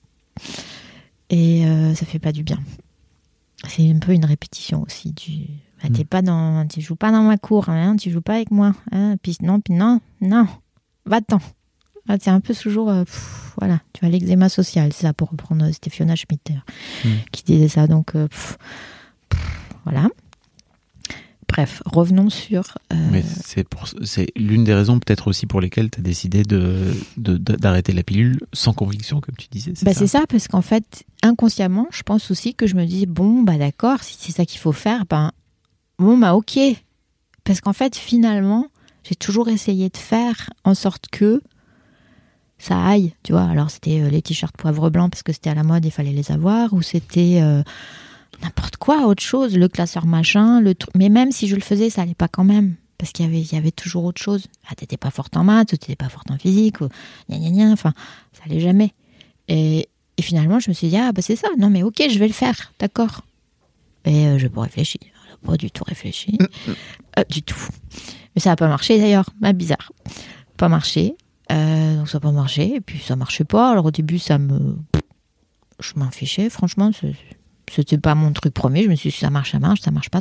Speaker 2: Et ça fait pas du bien. C'est un peu une répétition aussi du. Tu joues pas dans ma cour, hein, tu joues pas avec moi. Hein, puis non, va-t'en. C'est un peu toujours. Voilà, tu as l'eczéma social, c'est ça pour reprendre. C'était Fiona Schmitter qui disait ça. Donc, voilà. Bref, revenons sur...
Speaker 4: Mais c'est l'une des raisons peut-être aussi pour lesquelles tu as décidé d'arrêter la pilule sans conviction, comme tu disais.
Speaker 2: C'est ça, parce qu'en fait, inconsciemment, je pense aussi que je me dis, d'accord, si c'est ça qu'il faut faire, ok. Parce qu'en fait, finalement, j'ai toujours essayé de faire en sorte que ça aille, tu vois. Alors, c'était les t-shirts poivre blanc parce que c'était à la mode, il fallait les avoir, ou c'était... n'importe quoi, autre chose, le classeur machin, le truc. Mais même si je le faisais, ça allait pas quand même. Parce qu'il y avait toujours autre chose. T'étais pas forte en maths, ou t'étais pas forte en physique, ou enfin, ça allait jamais. Et finalement, je me suis dit, c'est ça, non mais ok, je vais le faire, d'accord. Et je n'ai pas réfléchi, pas du tout réfléchi. Du tout. Mais ça n'a pas marché d'ailleurs, bizarre. Pas marché. Donc ça n'a pas marché, et puis ça marchait pas. Alors au début, je m'en fichais, franchement, c'était pas mon truc premier. Je me suis dit, ça marche, ça marche pas.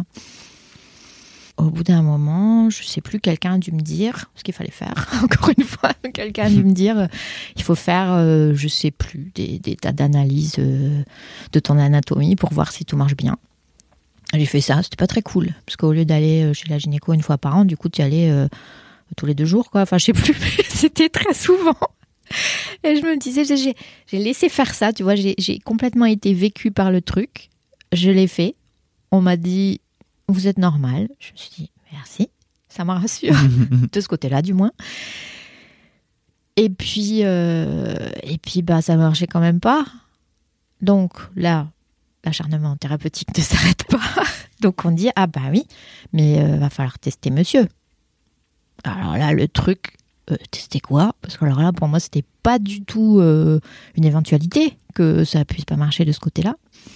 Speaker 2: Au bout d'un moment, je sais plus, quelqu'un a dû me dire ce qu'il fallait faire. Encore une fois, quelqu'un a dû me dire, il faut faire, je sais plus, des tas d'analyses de ton anatomie pour voir si tout marche bien. J'ai fait ça, c'était pas très cool. Parce qu'au lieu d'aller chez la gynéco une fois par an, du coup, tu y allais tous les 2 jours, quoi. Enfin, je sais plus, mais c'était très souvent. Et je me disais, j'ai laissé faire ça, tu vois, j'ai complètement été vécue par le truc. Je l'ai fait. On m'a dit, vous êtes normal. Je me suis dit, merci, ça me rassure, de ce côté-là du moins. Et puis ça marchait quand même pas. Donc là, l'acharnement thérapeutique ne s'arrête pas. Donc on dit, oui, mais va falloir tester monsieur. Alors là, le truc... tester quoi? Parce que alors là, pour moi, c'était pas du tout une éventualité que ça puisse pas marcher de ce côté-là.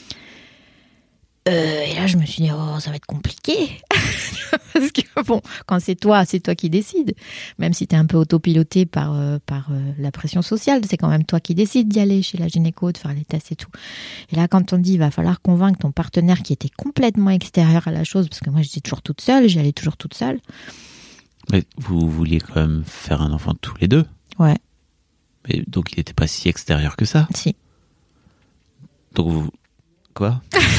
Speaker 2: Et là, je me suis dit, ça va être compliqué. Parce que quand c'est toi qui décides. Même si t'es un peu autopiloté par la pression sociale, c'est quand même toi qui décides d'y aller chez la gynéco, de faire les tests et tout. Et là, quand on dit, il va falloir convaincre ton partenaire qui était complètement extérieur à la chose, parce que moi, j'étais toujours toute seule, j'y allais toujours toute seule.
Speaker 4: Mais vous vouliez quand même faire un enfant tous les deux.
Speaker 2: Ouais.
Speaker 4: Mais donc il n'était pas si extérieur que ça.
Speaker 2: Si.
Speaker 4: Donc vous... Quoi?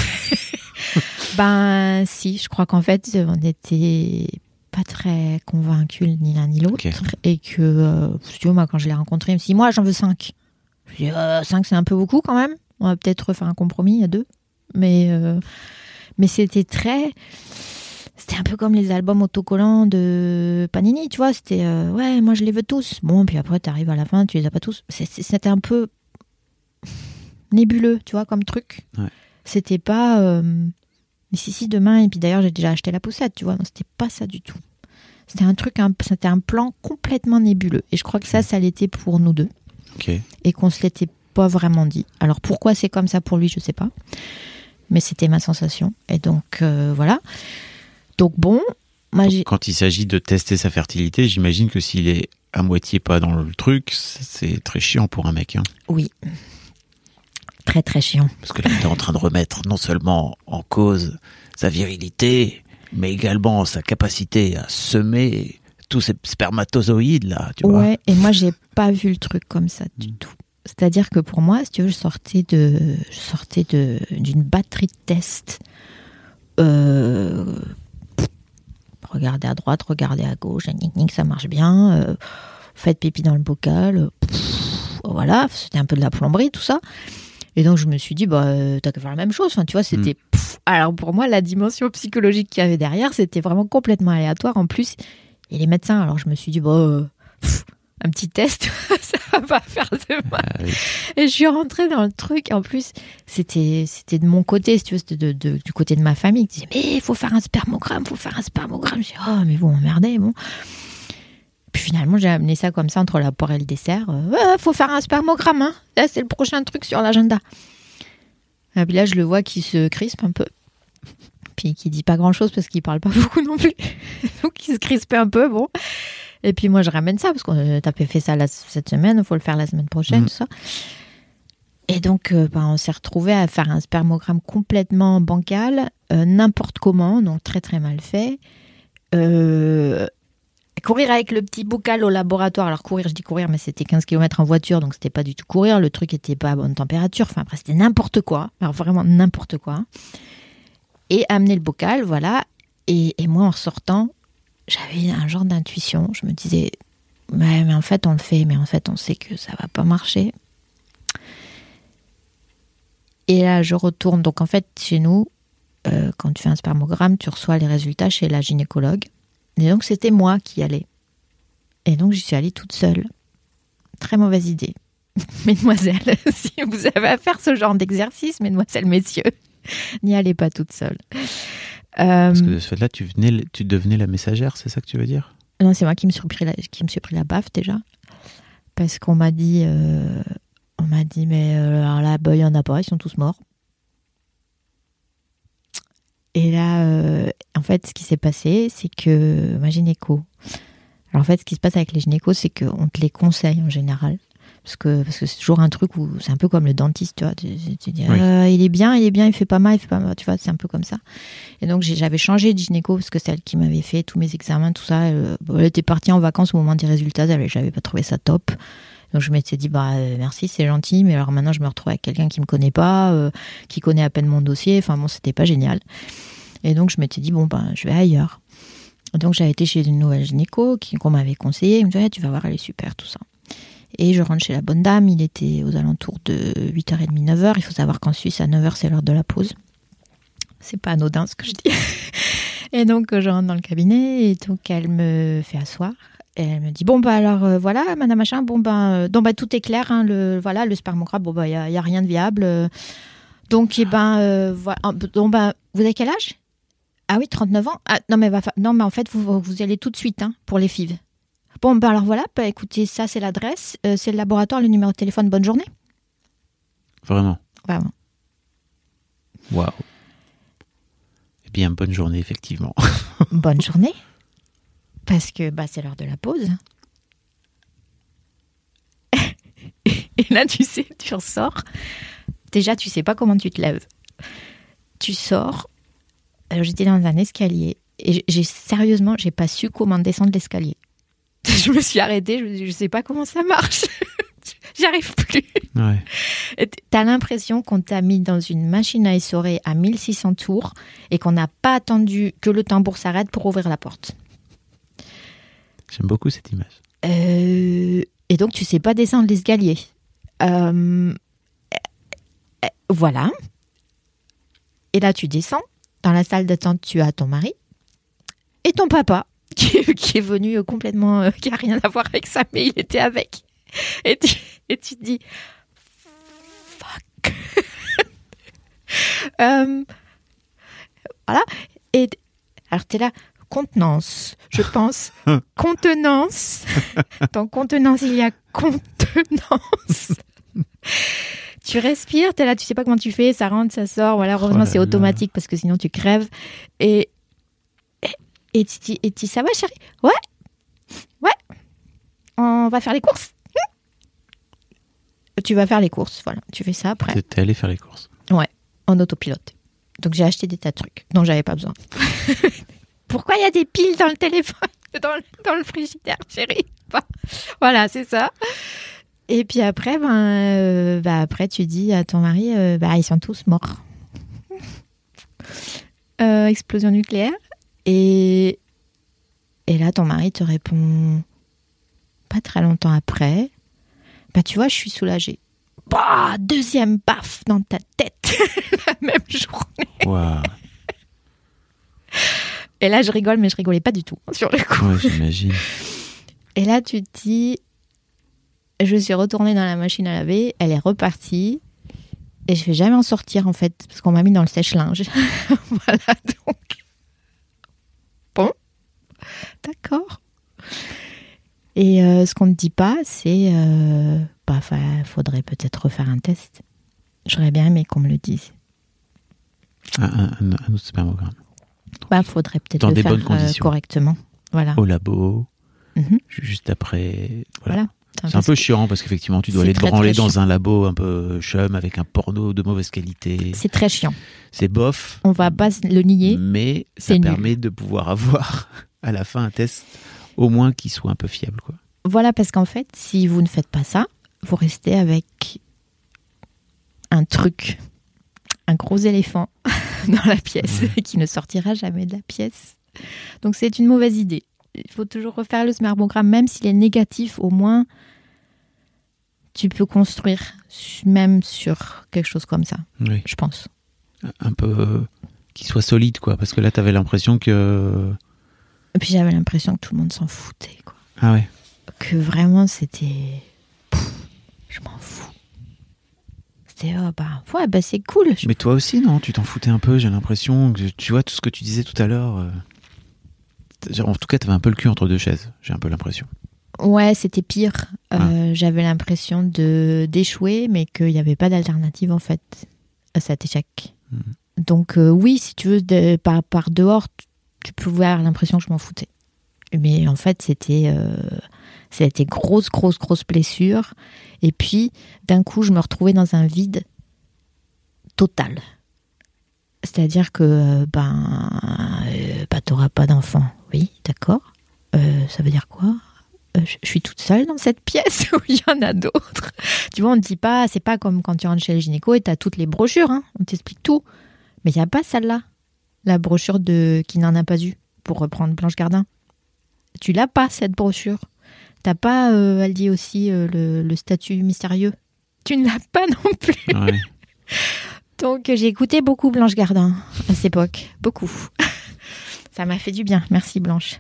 Speaker 2: Si, je crois qu'en fait, on n'était pas très convaincus ni l'un ni l'autre. Okay. Et que, moi, quand je l'ai rencontré, il me dit, moi, j'en veux 5. Je lui ai dit, 5, c'est un peu beaucoup quand même. On va peut-être faire un compromis à 2. Mais c'était très... C'était un peu comme les albums autocollants de Panini, tu vois. C'était, ouais, moi je les veux tous. Bon, puis après, t'arrives à la fin, tu les as pas tous. C'était un peu nébuleux, tu vois, comme truc.
Speaker 4: Ouais.
Speaker 2: C'était pas... mais si, demain, et puis d'ailleurs, j'ai déjà acheté la poussette, tu vois. Non, c'était pas ça du tout. C'était c'était un plan complètement nébuleux. Et je crois que ça l'était pour nous deux.
Speaker 4: Ok.
Speaker 2: Et qu'on se l'était pas vraiment dit. Alors, pourquoi c'est comme ça pour lui, je sais pas. Mais c'était ma sensation. Et donc, voilà. Donc bon, moi
Speaker 4: Quand il s'agit de tester sa fertilité, j'imagine que s'il est à moitié pas dans le truc, c'est très chiant pour un mec. Hein.
Speaker 2: Oui. Très très chiant.
Speaker 4: Parce que là, il est en train de remettre non seulement en cause sa virilité, mais également sa capacité à semer tous ces spermatozoïdes là, tu vois.
Speaker 2: Ouais, et moi j'ai pas vu le truc comme ça du tout. C'est-à-dire que pour moi, si tu veux, je sortais d'une batterie de tests. Regardez à droite, regardez à gauche, ça marche bien. Faites pipi dans le bocal. Voilà, c'était un peu de la plomberie, tout ça. Et donc je me suis dit, t'as qu'à faire la même chose. Enfin, tu vois, c'était. Alors pour moi, la dimension psychologique qu'il y avait derrière, c'était vraiment complètement aléatoire. En plus, et les médecins. Alors je me suis dit, un petit test, ça va pas faire de mal. Oui. Et je suis rentrée dans le truc. En plus, c'était de mon côté, si tu veux, c'était du côté de ma famille qui disait, mais il faut faire un spermogramme. Je dis, mais vous m'emmerdez, bon. Puis finalement, j'ai amené ça comme ça entre la poire et le dessert. Faut faire un spermogramme, hein. Là, c'est le prochain truc sur l'agenda. Et puis là, je le vois qui se crispe un peu. Puis qui dit pas grand-chose parce qu'il parle pas beaucoup non plus. Donc, il se crispe un peu, bon. Et puis moi, je ramène ça parce qu'on t'a fait ça cette semaine, il faut le faire la semaine prochaine, tout ça. Et donc, on s'est retrouvés à faire un spermogramme complètement bancal, n'importe comment, donc très très mal fait. Courir avec le petit bocal au laboratoire. Alors courir, je dis courir, mais c'était 15 km en voiture, donc c'était pas du tout courir. Le truc était pas à bonne température. Enfin après, c'était n'importe quoi. Alors vraiment n'importe quoi. Et amener le bocal, voilà. Et moi, en ressortant, j'avais un genre d'intuition. Je me disais, mais en fait, on le fait, mais en fait, on sait que ça va pas marcher. Et là, je retourne. Donc en fait, chez nous, quand tu fais un spermogramme, tu reçois les résultats chez la gynécologue. Et donc, c'était moi qui allais. Et donc, j'y suis allée toute seule. Très mauvaise idée. Mesdemoiselles, si vous avez à faire ce genre d'exercice, mesdemoiselles, messieurs, n'y allez pas toute seule.
Speaker 4: Parce que de ce fait-là, tu devenais la messagère, c'est ça que tu veux dire ?
Speaker 2: Non, c'est moi qui me suis pris la baffe déjà. Parce qu'on m'a dit, mais alors là, il n'y en a pas, ils sont tous morts. Et là, en fait, ce qui s'est passé, c'est que ma gynéco... Alors en fait, ce qui se passe avec les gynécos, c'est qu'on te les conseille en général. Parce que c'est toujours un truc où c'est un peu comme le dentiste, tu vois. Tu dis, oui. Il est bien, il fait pas mal, tu vois, c'est un peu comme ça. Et donc, j'avais changé de gynéco parce que c'est elle qui m'avait fait tous mes examens, tout ça. Elle était partie en vacances au moment des résultats, j'avais pas trouvé ça top. Donc, je m'étais dit, merci, c'est gentil, mais alors maintenant, je me retrouve avec quelqu'un qui me connaît pas, qui connaît à peine mon dossier. Enfin bon, c'était pas génial. Et donc, je m'étais dit, je vais ailleurs. Donc, j'avais été chez une nouvelle gynéco qu'on m'avait conseillé. Il me dit, tu vas voir, elle est super, tout ça. Et je rentre chez la bonne dame. Il était aux alentours de 8h30, 9h. Il faut savoir qu'en Suisse, à 9h, c'est l'heure de la pause. C'est pas anodin, ce que je dis. Et donc, je rentre dans le cabinet. Et donc, elle me fait asseoir. Et elle me dit, alors, voilà, madame machin. Donc, tout est clair. Hein, le spermogramme, il y a rien de viable. Donc, voilà. Vous avez quel âge ? Ah oui, 39 ans. Ah, non, mais en fait, vous y allez tout de suite pour les FIV. Alors voilà, écoutez, ça, c'est l'adresse, c'est le laboratoire, le numéro de téléphone. Bonne journée.
Speaker 4: Vraiment.
Speaker 2: Vraiment.
Speaker 4: Waouh. Eh bien, bonne journée, effectivement.
Speaker 2: Bonne journée. Parce que c'est l'heure de la pause. Et là, tu sais, tu ressors. Déjà, tu sais pas comment tu te lèves. Tu sors. Alors, j'étais dans un escalier et sérieusement, j'ai pas su comment descendre l'escalier. Je me suis arrêtée, je sais pas comment ça marche. J'arrive plus.
Speaker 4: Ouais.
Speaker 2: T'as l'impression qu'on t'a mis dans une machine à essorer à 1600 tours et qu'on n'a pas attendu que le tambour s'arrête pour ouvrir la porte.
Speaker 4: J'aime beaucoup cette image.
Speaker 2: Et donc, tu sais pas descendre l'escalier. Voilà. Et là, tu descends. Dans la salle d'attente, tu as ton mari. ton papa qui est venu complètement, qui a rien à voir avec ça, mais il était avec. Et tu te dis, fuck. Voilà. Et alors t'es là, contenance, je pense. Contenance. Dans contenance, il y a contenance. Tu respires, t'es là, tu sais pas comment tu fais, ça rentre, ça sort. Voilà, heureusement, c'est automatique parce que sinon tu crèves. Et tu dis, ça va, chérie? Ouais. On va faire les courses. Tu vas faire les courses, voilà. Tu fais ça après.
Speaker 4: T'es allé faire les courses.
Speaker 2: Ouais, en autopilote. Donc j'ai acheté des tas de trucs dont j'avais pas besoin. Pourquoi il y a des piles dans le téléphone, dans le frigidaire, chérie? Voilà, c'est ça. Et puis après, après tu dis à ton mari, ils sont tous morts. Explosion nucléaire. Et là, ton mari te répond pas très longtemps après. Tu vois, je suis soulagée. Deuxième baffe dans ta tête la même journée.
Speaker 4: Wow.
Speaker 2: Et là, je rigole, mais je rigolais pas du tout sur le coup.
Speaker 4: Ouais, j'imagine.
Speaker 2: Et là, tu te dis, je suis retournée dans la machine à laver, elle est repartie, et je vais jamais en sortir en fait, parce qu'on m'a mis dans le sèche-linge. Voilà, donc. Bon, d'accord. Et ce qu'on ne dit pas, c'est faudrait peut-être refaire un test. J'aurais bien aimé qu'on me le dise.
Speaker 4: Un autre spermogramme.
Speaker 2: Faudrait peut-être
Speaker 4: dans
Speaker 2: le
Speaker 4: des
Speaker 2: faire
Speaker 4: bonnes conditions.
Speaker 2: Correctement. Voilà.
Speaker 4: Au labo,
Speaker 2: Mm-hmm.
Speaker 4: juste après.
Speaker 2: Voilà.
Speaker 4: C'est un peu chiant parce qu'effectivement, tu dois aller te branler dans un labo un peu chum avec un porno de mauvaise qualité.
Speaker 2: C'est très chiant.
Speaker 4: C'est bof.
Speaker 2: On va pas le nier.
Speaker 4: Mais ça permet de pouvoir avoir à la fin un test au moins qui soit un peu fiable, quoi.
Speaker 2: Voilà, parce qu'en fait, si vous ne faites pas ça, vous restez avec un truc, un gros éléphant dans la pièce qui ne sortira jamais de la pièce. Donc c'est une mauvaise idée. Il faut toujours refaire le spermogramme, même s'il est négatif, au moins tu peux construire même sur quelque chose comme ça,
Speaker 4: oui.
Speaker 2: Je pense.
Speaker 4: Un peu qui soit solide, quoi, parce que là t'avais l'impression que...
Speaker 2: Et puis j'avais l'impression que tout le monde s'en foutait, quoi.
Speaker 4: Ah ouais.
Speaker 2: Que vraiment c'était... je m'en fous. C'était, c'est cool.
Speaker 4: Mais toi aussi, non? Tu t'en foutais un peu, j'ai l'impression. Que, tu vois, tout ce que tu disais tout à l'heure... en tout cas, t'avais un peu le cul entre deux chaises, j'ai un peu l'impression.
Speaker 2: Ouais, c'était pire. J'avais l'impression d'échouer, mais qu'il n'y avait pas d'alternative, en fait, à cet échec. Donc, oui, si tu veux, par dehors, tu pouvais avoir l'impression que je m'en foutais. Mais en fait, c'était grosse blessure. Et puis, d'un coup, je me retrouvais dans un vide total. C'est-à-dire que, t'auras pas d'enfant. Oui, d'accord. Ça veut dire quoi? Je suis toute seule dans cette pièce où il y en a d'autres. Tu vois, on ne dit pas, c'est pas comme quand tu rentres chez le gynéco et t'as toutes les brochures, hein, on t'explique tout. Mais il n'y a pas celle-là. La brochure qui n'en a pas eu, pour reprendre Blanche Gardin. Tu l'as pas, cette brochure. T'as pas, elle dit aussi, le statut mystérieux. Tu ne l'as pas non plus.
Speaker 4: Ouais.
Speaker 2: Donc, j'ai écouté beaucoup Blanche Gardin à cette époque. Beaucoup. Ça m'a fait du bien. Merci, Blanche.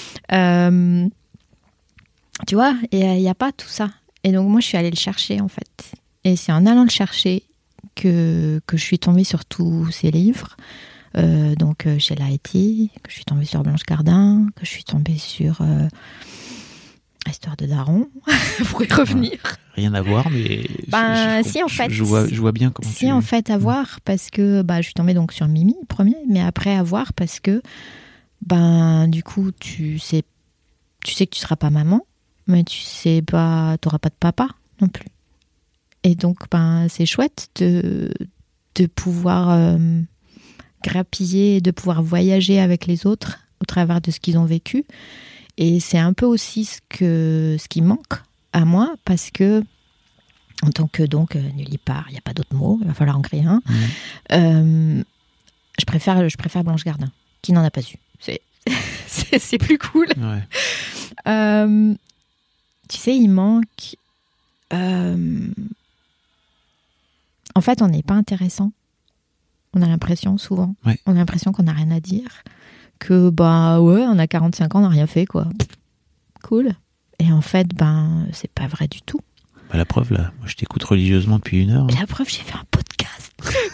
Speaker 2: Tu vois, il n'y a pas tout ça. Et donc, moi, je suis allée le chercher, en fait. Et c'est en allant le chercher que je suis tombée sur tous ces livres. Donc, chez Laëti, que je suis tombée sur Blanche Gardin, que je suis tombée sur Histoire de Daron, pour y revenir.
Speaker 4: Rien à voir, mais
Speaker 2: si en fait,
Speaker 4: je vois bien comment
Speaker 2: si en fait à voir, parce que je suis tombée donc sur Mimi premier, mais après à voir parce que du coup tu sais que tu seras pas maman, mais tu sais pas, t'auras pas de papa non plus. Et donc c'est chouette de pouvoir grappiller, de pouvoir voyager avec les autres au travers de ce qu'ils ont vécu. Et c'est un peu aussi ce qui manque à moi, parce que en tant que nullipare, il n'y a pas d'autre mot, il va falloir en créer un. Je préfère Blanche Gardin, qui n'en a pas eu. C'est plus cool.
Speaker 4: Ouais.
Speaker 2: Tu sais, il manque... En fait, on n'est pas intéressant. On a l'impression, souvent.
Speaker 4: Ouais.
Speaker 2: On a l'impression qu'on n'a rien à dire. que on a 45 ans, on n'a rien fait, quoi. Cool. Et en fait, c'est pas vrai du tout.
Speaker 4: La preuve, là, moi je t'écoute religieusement depuis 1 heure.
Speaker 2: La preuve, j'ai fait un podcast.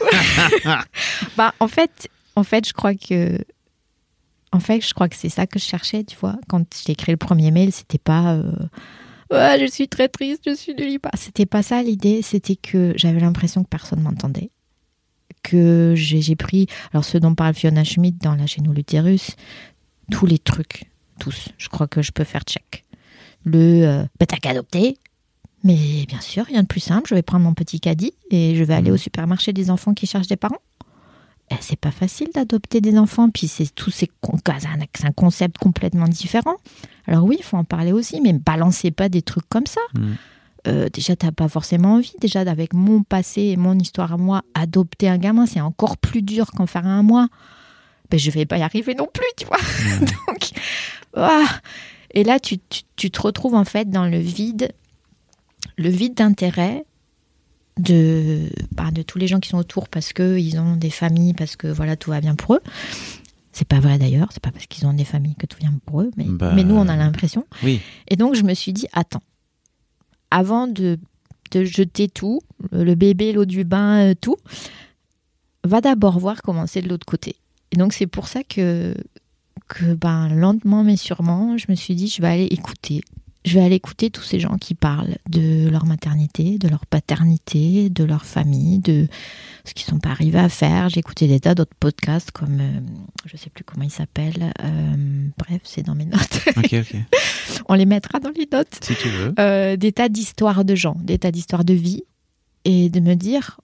Speaker 2: En fait, je crois que c'est ça que je cherchais, tu vois. Quand j'ai écrit le premier mail, c'était pas je suis très triste, je suis nulle part. C'était pas ça l'idée, c'était que j'avais l'impression que personne m'entendait. Que j'ai pris, alors ce dont parle Fiona Schmidt dans Lâchez-nous l'utérus, tous les trucs, tous. Je crois que je peux faire check. T'as qu'à adopter. Mais bien sûr, rien de plus simple. Je vais prendre mon petit caddie et je vais aller au supermarché des enfants qui cherchent des parents. Et c'est pas facile d'adopter des enfants. Puis c'est un concept complètement différent. Alors oui, il faut en parler aussi, mais balancez pas des trucs comme ça. Déjà, t'as pas forcément envie. Déjà, avec mon passé et mon histoire à moi, adopter un gamin, c'est encore plus dur qu'en faire un à moi. Je vais pas y arriver non plus, tu vois. Donc, et là, tu te retrouves en fait dans le vide d'intérêt de tous les gens qui sont autour parce qu'ils ont des familles, parce que voilà, tout va bien pour eux. C'est pas vrai d'ailleurs, c'est pas parce qu'ils ont des familles que tout vient pour eux, mais nous on a l'impression.
Speaker 4: Oui.
Speaker 2: Et donc je me suis dit, attends, avant de jeter tout, le bébé, l'eau du bain, tout, va d'abord voir comment c'est de l'autre côté. Et donc c'est pour ça que lentement mais sûrement, je me suis dit, je vais aller écouter tous ces gens qui parlent de leur maternité, de leur paternité, de leur famille, de ce qu'ils ne sont pas arrivés à faire. J'ai écouté des tas d'autres podcasts comme, je ne sais plus comment ils s'appellent. Bref, c'est dans mes notes.
Speaker 4: Ok.
Speaker 2: On les mettra dans les notes.
Speaker 4: Si tu veux.
Speaker 2: Des tas d'histoires de gens, des tas d'histoires de vie. Et de me dire,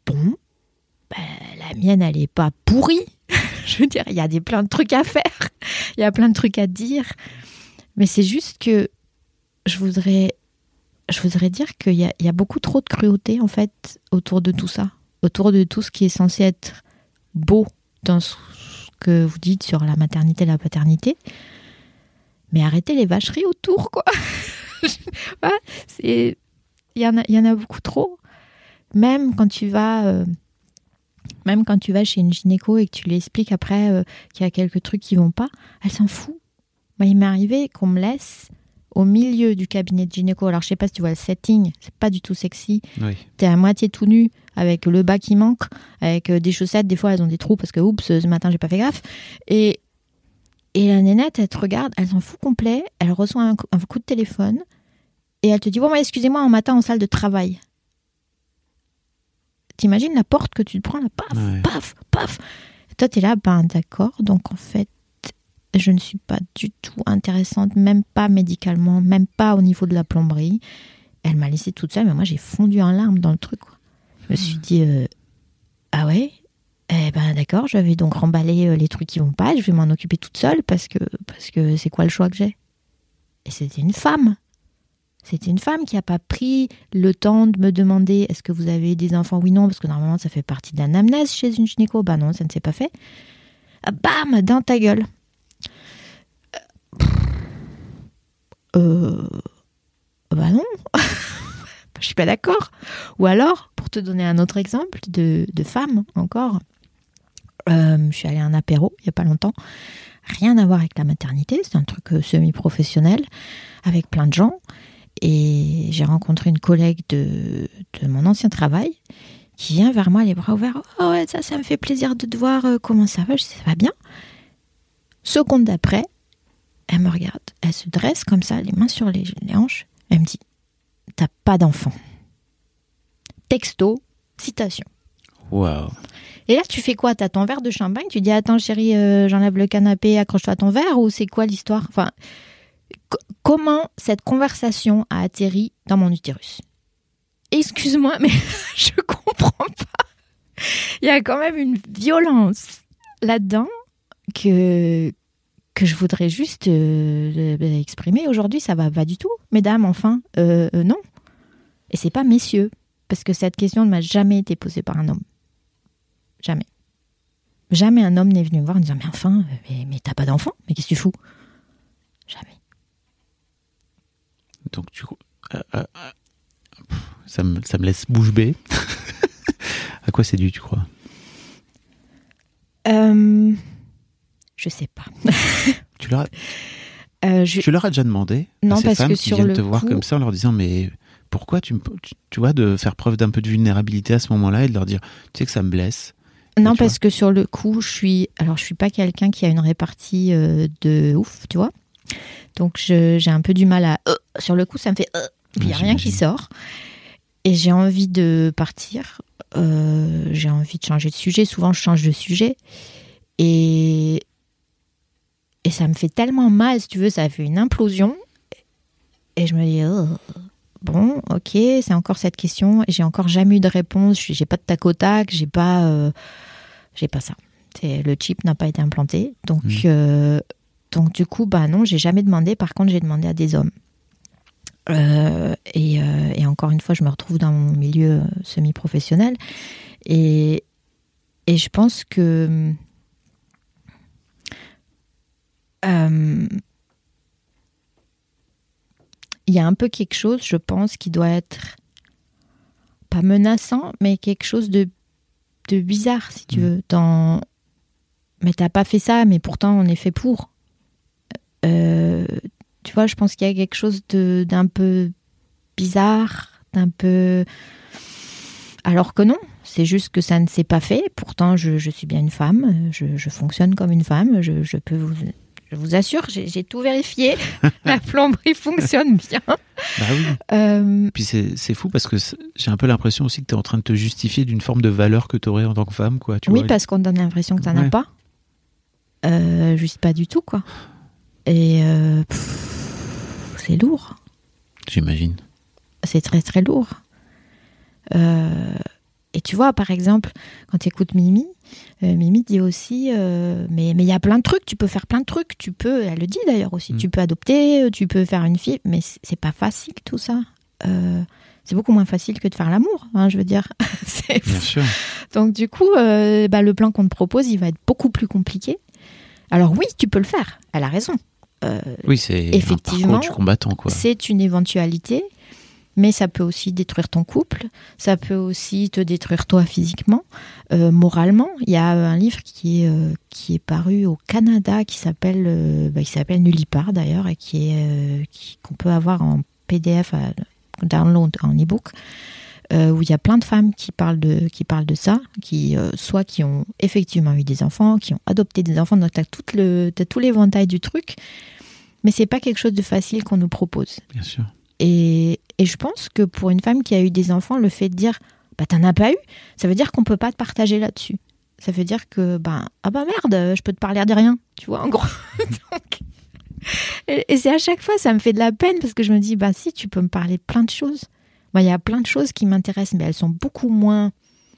Speaker 2: la mienne, elle n'est pas pourrie. Je veux dire, il y a plein de trucs à faire. Il y a plein de trucs à dire. Mais c'est juste que je voudrais dire qu'il y a beaucoup trop de cruauté en fait autour de tout ça, autour de tout ce qui est censé être beau dans ce que vous dites sur la maternité et la paternité. Mais arrêtez les vacheries autour, quoi. Il y en a beaucoup trop. Même quand tu vas chez une gynéco et que tu lui expliques après qu'il y a quelques trucs qui vont pas, elle s'en fout. Il m'est arrivé qu'on me laisse au milieu du cabinet de gynéco. Alors, je sais pas si tu vois le setting, c'est pas du tout sexy.
Speaker 4: Oui.
Speaker 2: T'es à moitié tout nu, avec le bas qui manque, avec des chaussettes, des fois elles ont des trous parce que, oups, ce matin j'ai pas fait gaffe. Et la nénette, elle te regarde, elle s'en fout complet, elle reçoit un coup de téléphone, et elle te dit, excusez-moi, on m'attend en salle de travail. T'imagines la porte que tu te prends, là, paf, ouais. Paf, paf. Et toi, t'es là, d'accord, donc en fait, je ne suis pas du tout intéressante, même pas médicalement, même pas au niveau de la plomberie. Elle m'a laissée toute seule, mais moi j'ai fondu en larmes dans le truc, quoi. Je me suis dit, ah ouais, d'accord, je vais donc remballer les trucs qui vont pas, je vais m'en occuper toute seule parce que c'est quoi le choix que j'ai ? Et c'était une femme. C'était une femme qui n'a pas pris le temps de me demander est-ce que vous avez des enfants ? Oui, non, parce que normalement ça fait partie de l'anamnèse chez une gynéco. Non, ça ne s'est pas fait. Bam, dans ta gueule. Non, je suis pas d'accord. Ou alors, pour te donner un autre exemple de femme encore, je suis allée à un apéro il y a pas longtemps, rien à voir avec la maternité, c'est un truc semi-professionnel avec plein de gens, et j'ai rencontré une collègue de mon ancien travail qui vient vers moi les bras ouverts. Oh ouais, ça me fait plaisir de te voir, comment ça va ? Je dis, ça va bien. Seconde d'après, elle me regarde, elle se dresse comme ça, les mains sur les hanches, elle me dit, t'as pas d'enfant. Texto, citation.
Speaker 4: Waouh.
Speaker 2: Et là, tu fais quoi ? T'as ton verre de champagne, tu dis, attends chérie, j'enlève le canapé, accroche-toi à ton verre, ou c'est quoi l'histoire ? Enfin, comment cette conversation a atterri dans mon utérus ? Excuse-moi, mais je comprends pas. Il y a quand même une violence là-dedans que je voudrais juste exprimer. Aujourd'hui, ça va pas du tout. Mesdames, enfin, non. Et c'est pas messieurs. Parce que cette question ne m'a jamais été posée par un homme. Jamais. Jamais un homme n'est venu me voir en disant, mais enfin, mais t'as pas d'enfant ? Mais qu'est-ce que tu fous ? Jamais.
Speaker 4: Donc, ça me laisse bouche bée. À quoi c'est dû, tu crois ?
Speaker 2: Je sais pas.
Speaker 4: Tu leur as déjà demandé
Speaker 2: non,
Speaker 4: à ces
Speaker 2: parce
Speaker 4: femmes
Speaker 2: que
Speaker 4: qui
Speaker 2: sur
Speaker 4: viennent
Speaker 2: le
Speaker 4: te voir
Speaker 2: coup...
Speaker 4: comme ça en leur disant mais pourquoi tu vois, de faire preuve d'un peu de vulnérabilité à ce moment-là et de leur dire tu sais que ça me blesse.
Speaker 2: Non, parce que sur le coup, je suis pas quelqu'un qui a une répartie de ouf, tu vois. Donc j'ai un peu du mal à sur le coup, ça me fait il n'y a rien qui sort et j'ai envie de partir. J'ai envie de changer de sujet. Souvent, je change de sujet et ça me fait tellement mal, si tu veux, ça a fait une implosion et je me dis bon, ok, c'est encore cette question et j'ai encore jamais eu de réponse. J'ai pas de tac au tac, j'ai pas ça. Le chip n'a pas été implanté, donc du coup, non, j'ai jamais demandé. Par contre, j'ai demandé à des hommes. Et encore une fois, je me retrouve dans mon milieu semi-professionnel et je pense que il y a un peu quelque chose, je pense, qui doit être pas menaçant, mais quelque chose de bizarre, si tu veux. Mais t'as pas fait ça, mais pourtant on est fait pour. Tu vois, je pense qu'il y a quelque chose d'un peu bizarre, d'un peu... Alors que non, c'est juste que ça ne s'est pas fait. Pourtant, je suis bien une femme, je fonctionne comme une femme, je peux je vous assure, j'ai tout vérifié. La plomberie fonctionne bien.
Speaker 4: Bah oui. Puis c'est fou parce que j'ai un peu l'impression aussi que tu es en train de te justifier d'une forme de valeur que tu aurais en tant que femme, quoi. Tu vois,
Speaker 2: parce qu'on donne l'impression que tu n'en as pas. Juste pas du tout, quoi. Et c'est lourd.
Speaker 4: J'imagine.
Speaker 2: C'est très très lourd. Et tu vois, par exemple, quand tu écoutes Mimi, Mimi dit aussi mais il y a plein de trucs, tu peux faire plein de trucs, elle le dit d'ailleurs aussi, tu peux adopter, tu peux faire une fille, mais c'est pas facile tout ça. C'est beaucoup moins facile que de faire l'amour, je veux dire.
Speaker 4: Bien sûr.
Speaker 2: Donc du coup, le plan qu'on te propose, il va être beaucoup plus compliqué. Alors oui, tu peux le faire, elle a raison.
Speaker 4: Oui, c'est effectivement un parcours du combattant, quoi.
Speaker 2: C'est une éventualité. Mais ça peut aussi détruire ton couple, ça peut aussi te détruire toi physiquement, moralement. Il y a un livre qui est paru au Canada qui s'appelle Nullipar d'ailleurs et qu'on peut avoir en PDF à download en e-book, où il y a plein de femmes qui parlent de ça, soit qui ont effectivement eu des enfants, qui ont adopté des enfants. Donc t'as tout l'éventail du truc, mais c'est pas quelque chose de facile qu'on nous propose.
Speaker 4: Bien sûr.
Speaker 2: Et je pense que pour une femme qui a eu des enfants, le fait de dire t'en as pas eu, ça veut dire qu'on peut pas te partager là-dessus. Ça veut dire que merde, je peux te parler de rien, tu vois, en gros. Donc, et c'est à chaque fois, ça me fait de la peine parce que je me dis si, tu peux me parler de plein de choses. Moi, il y a plein de choses qui m'intéressent, mais elles sont beaucoup moins...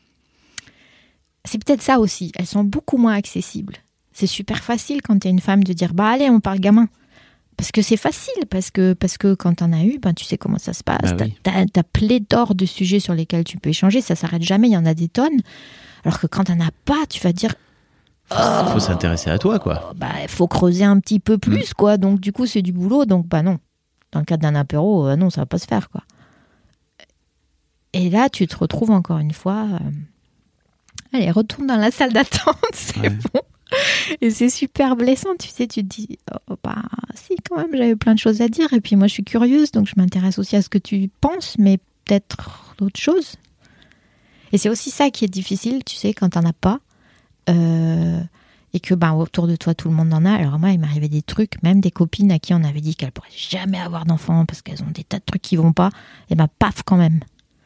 Speaker 2: C'est peut-être ça aussi, elles sont beaucoup moins accessibles. C'est super facile quand t'es une femme de dire allez, on parle gamin. Parce que c'est facile, parce que quand t'en as eu, tu sais comment ça se passe.
Speaker 4: Oui.
Speaker 2: T'as pléthore de sujets sur lesquels tu peux échanger, ça s'arrête jamais, il y en a des tonnes. Alors que quand t'en as pas, tu vas dire...
Speaker 4: Faut s'intéresser à toi, quoi.
Speaker 2: Faut creuser un petit peu plus, quoi. Donc du coup, c'est du boulot, donc non. Dans le cadre d'un apéro, non, ça va pas se faire, quoi. Et là, tu te retrouves encore une fois... Allez, retourne dans la salle d'attente, c'est bon. Et c'est super blessant, tu sais, tu te dis si, quand même, j'avais plein de choses à dire et puis moi je suis curieuse, donc je m'intéresse aussi à ce que tu penses, mais peut-être d'autres choses. Et c'est aussi ça qui est difficile, tu sais, quand t'en as pas et que autour de toi tout le monde en a. Alors moi, il m'arrivait des trucs, même des copines à qui on avait dit qu'elles pourraient jamais avoir d'enfants parce qu'elles ont des tas de trucs qui vont pas, et paf, quand même.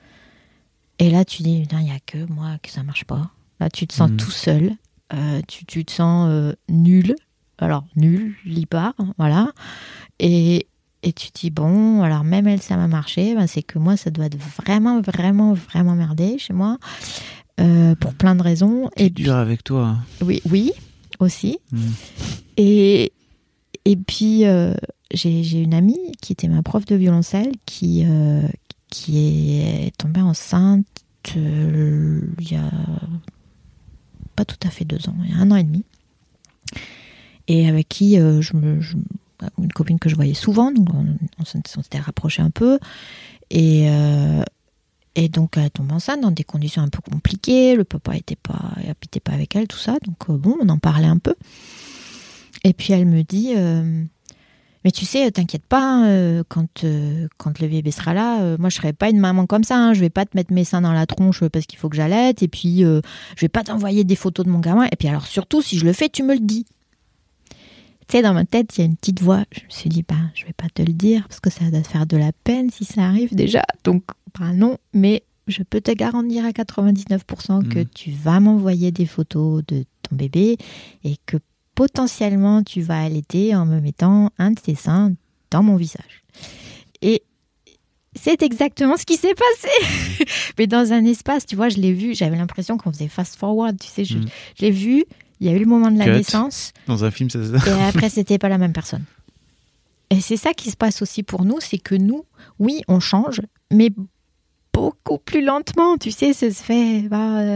Speaker 2: Et là tu dis il y a que moi que ça marche pas. Là tu te sens tout seul. Tu te sens nul, alors nul, lipard, voilà, et tu te dis alors même elle ça m'a marché, c'est que moi ça doit être vraiment vraiment vraiment merdé chez moi pour plein de raisons.
Speaker 4: C'est dur avec toi.
Speaker 2: Oui aussi. Et puis j'ai une amie qui était ma prof de violoncelle qui est tombée enceinte il y a pas tout à fait 2 ans, il y a 1 an et demi, et avec qui une copine que je voyais souvent, donc on s'était rapprochés un peu, et donc elle tombe enceinte dans des conditions un peu compliquées, le papa habitait pas avec elle, tout ça, donc on en parlait un peu, Et puis elle me dit, mais tu sais, t'inquiète pas, quand le bébé sera là, moi je serai pas une maman comme ça, je vais pas te mettre mes seins dans la tronche parce qu'il faut que j'allaite, et puis je vais pas t'envoyer des photos de mon gamin, et puis alors surtout, si je le fais, tu me le dis. Tu sais, dans ma tête, il y a une petite voix, je me suis dit, je vais pas te le dire, parce que ça va te faire de la peine si ça arrive déjà, donc non, mais je peux te garantir à 99% que tu vas m'envoyer des photos de ton bébé, et que potentiellement, tu vas allaiter en me mettant un de tes seins dans mon visage. Et c'est exactement ce qui s'est passé. Mais dans un espace, tu vois, je l'ai vu, j'avais l'impression qu'on faisait fast-forward, tu sais, je l'ai vu, il y a eu le moment de la naissance.
Speaker 4: Dans un film, c'est ça.
Speaker 2: Et après, c'était pas la même personne. Et c'est ça qui se passe aussi pour nous, c'est que nous, oui, on change, mais beaucoup plus lentement, tu sais, ça se fait,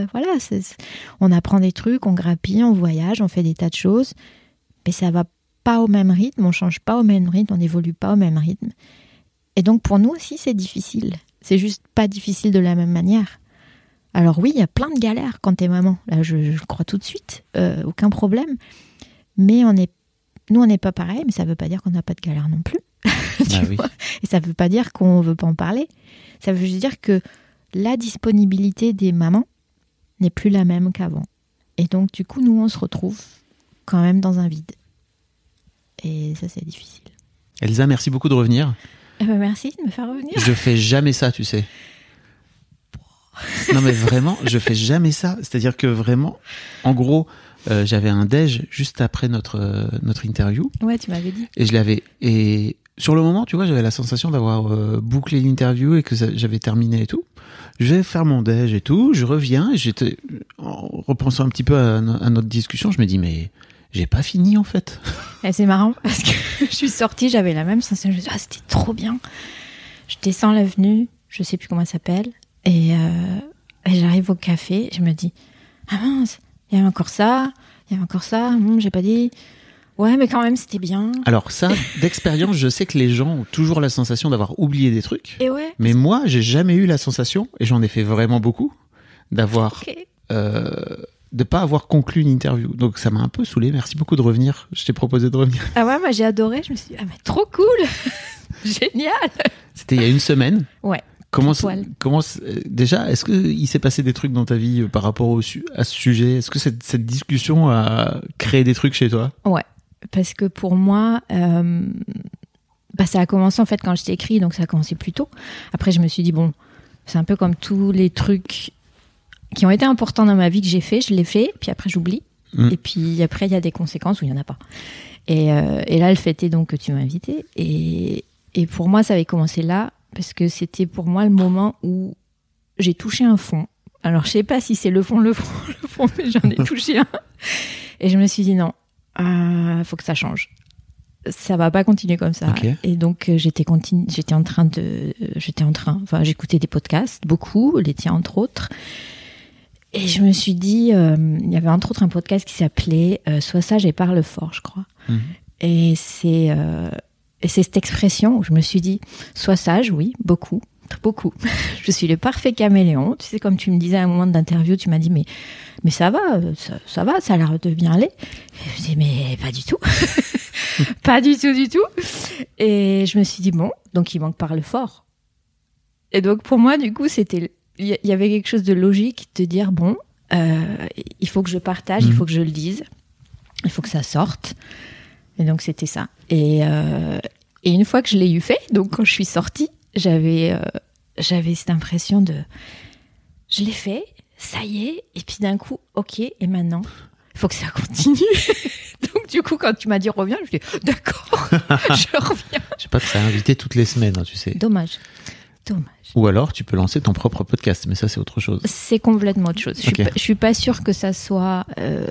Speaker 2: on apprend des trucs, on grappille, on voyage, on fait des tas de choses, mais ça va pas au même rythme, on change pas au même rythme, on n'évolue pas au même rythme. Et donc pour nous aussi, c'est difficile. C'est juste pas difficile de la même manière. Alors oui, il y a plein de galères quand t'es maman. Là, je le crois tout de suite, aucun problème. Mais nous, on n'est pas pareil, mais ça veut pas dire qu'on n'a pas de galère non plus.
Speaker 4: Oui.
Speaker 2: Et ça veut pas dire qu'on veut pas en parler. Ça veut juste dire que la disponibilité des mamans n'est plus la même qu'avant. Et donc, du coup, nous, on se retrouve quand même dans un vide. Et ça, c'est difficile.
Speaker 4: Elsa, merci beaucoup de revenir.
Speaker 2: Merci de me faire revenir.
Speaker 4: Je fais jamais ça, tu sais. Non, mais vraiment, je fais jamais ça. C'est-à-dire que vraiment, en gros, j'avais un déj juste après notre interview.
Speaker 2: Ouais, tu m'avais dit.
Speaker 4: Et sur le moment, tu vois, j'avais la sensation d'avoir bouclé l'interview et que j'avais terminé et tout. Je vais faire mon déj et tout, je reviens et j'étais, en repensant un petit peu à notre discussion, je me dis, mais j'ai pas fini en fait.
Speaker 2: Et c'est marrant parce que je suis sortie, j'avais la même sensation, je me suis dit, c'était trop bien. Je descends l'avenue, je sais plus comment ça s'appelle, et j'arrive au café, je me dis, ah mince, il y avait encore ça, j'ai pas dit... Ouais, mais quand même, c'était bien.
Speaker 4: Alors ça, d'expérience, je sais que les gens ont toujours la sensation d'avoir oublié des trucs.
Speaker 2: Et ouais.
Speaker 4: Mais moi, j'ai jamais eu la sensation, et j'en ai fait vraiment beaucoup, d'avoir... de pas avoir conclu une interview. Donc ça m'a un peu saoulé. Merci beaucoup de revenir. Je t'ai proposé de revenir.
Speaker 2: Ah ouais, moi j'ai adoré. Je me suis dit, mais trop cool. Génial.
Speaker 4: C'était il y a une semaine.
Speaker 2: Ouais.
Speaker 4: Déjà, est-ce qu'il s'est passé des trucs dans ta vie par rapport à ce sujet? Est-ce que cette discussion a créé des trucs chez toi?
Speaker 2: Ouais. Parce que pour moi, ça a commencé en fait quand je t'ai écrit, donc ça a commencé plus tôt. Après, je me suis dit, bon, c'est un peu comme tous les trucs qui ont été importants dans ma vie que j'ai fait, je l'ai fait, puis après j'oublie. Et puis après, il y a des conséquences où il n'y en a pas. Et là, le fait est donc que tu m'as invité. Et pour moi, ça avait commencé là, parce que c'était pour moi le moment où j'ai touché un fond. Alors, je sais pas si c'est le fond, mais j'en ai touché un. Et je me suis dit, non, faut que ça change. Ça va pas continuer comme ça.
Speaker 4: Okay.
Speaker 2: Et donc, j'écoutais des podcasts, beaucoup, les tiens entre autres. Et je me suis dit, il y avait entre autres un podcast qui s'appelait Sois sage et parle fort, je crois. Et c'est cette expression où je me suis dit, sois sage, oui, beaucoup. Je suis le parfait caméléon. Tu sais, comme tu me disais à un moment d'interview, tu m'as dit, mais ça va, ça a l'air de bien aller. Et je me dis, mais pas du tout. Pas du tout. Et je me suis dit, bon, donc il manque parle fort. Et donc pour moi, du coup, il y avait quelque chose de logique de dire, bon, il faut que je partage, il faut que je le dise, il faut que ça sorte. Et donc c'était ça. Et une fois que je l'ai eu fait, donc quand je suis sortie, j'avais cette impression de, je l'ai fait, ça y est, et puis d'un coup, ok, et maintenant, il faut que ça continue. Donc du coup, quand tu m'as dit reviens, je dis d'accord, je reviens.
Speaker 4: Je sais pas, tu serais invité toutes les semaines, hein, tu sais.
Speaker 2: Dommage.
Speaker 4: Ou alors, tu peux lancer ton propre podcast, mais ça, c'est autre chose.
Speaker 2: C'est complètement autre chose.
Speaker 4: Okay.
Speaker 2: Je suis pas sûre que ça soit,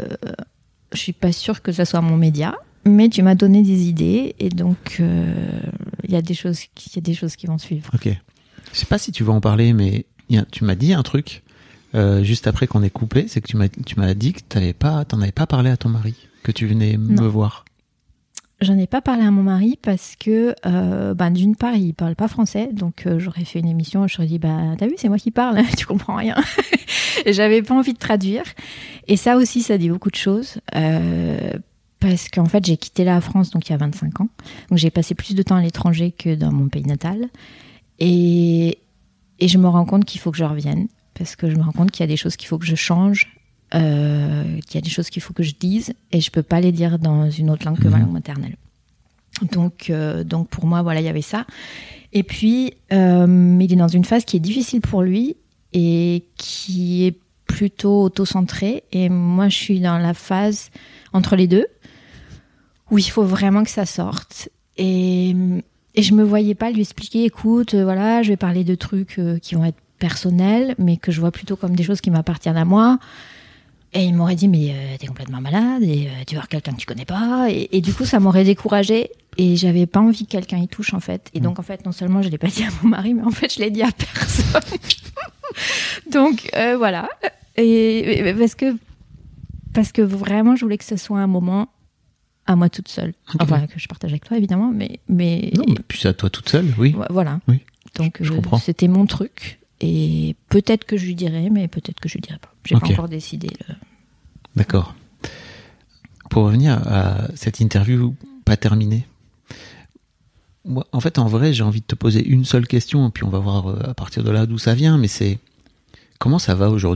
Speaker 2: mon média. Mais tu m'as donné des idées et donc il y a des choses qui vont suivre.
Speaker 4: Ok. Je sais pas si tu vas en parler, mais tu m'as dit un truc juste après qu'on ait coupé, c'est que tu m'as dit que t'en avais pas parlé à ton mari, que tu venais me voir.
Speaker 2: J'en ai pas parlé à mon mari parce que d'une part il parle pas français, donc j'aurais fait une émission, je aurais dit t'as vu, c'est moi qui parle, tu comprends rien. Et j'avais pas envie de traduire. Et ça aussi, ça dit beaucoup de choses. Parce qu'en fait, j'ai quitté la France donc il y a 25 ans. Donc j'ai passé plus de temps à l'étranger que dans mon pays natal. Et je me rends compte qu'il faut que je revienne. Parce que je me rends compte qu'il y a des choses qu'il faut que je change. Qu'il y a des choses qu'il faut que je dise. Et je peux pas les dire dans une autre langue que ma langue maternelle. Donc pour moi, voilà, il y avait ça. Et puis, il est dans une phase qui est difficile pour lui et qui est plutôt auto-centrée. Et moi, je suis dans la phase entre les deux, où il faut vraiment que ça sorte. Et je me voyais pas lui expliquer, écoute, voilà, je vais parler de trucs qui vont être personnels, mais que je vois plutôt comme des choses qui m'appartiennent à moi. Et il m'aurait dit, mais t'es complètement malade, et tu vas voir quelqu'un que tu connais pas. Et du coup, ça m'aurait découragée. Et j'avais pas envie que quelqu'un y touche, en fait. Et donc, en fait, non seulement je l'ai pas dit à mon mari, mais en fait, je l'ai dit à personne. Donc, voilà. Et parce que vraiment, je voulais que ce soit un moment à moi toute seule. Okay. Enfin, que je partage avec toi, évidemment, mais...
Speaker 4: Non, mais puis c'est à toi toute seule, oui.
Speaker 2: Voilà.
Speaker 4: Oui.
Speaker 2: Donc,
Speaker 4: je comprends.
Speaker 2: C'était mon truc. Et peut-être que je lui dirai, mais peut-être que je lui dirai pas. J'ai pas encore décidé.
Speaker 4: D'accord. Pour revenir à cette interview pas terminée, moi, en fait, en vrai, j'ai envie de te poser une seule question, puis on va voir à partir de là d'où ça vient, mais c'est comment ça va aujourd'hui ?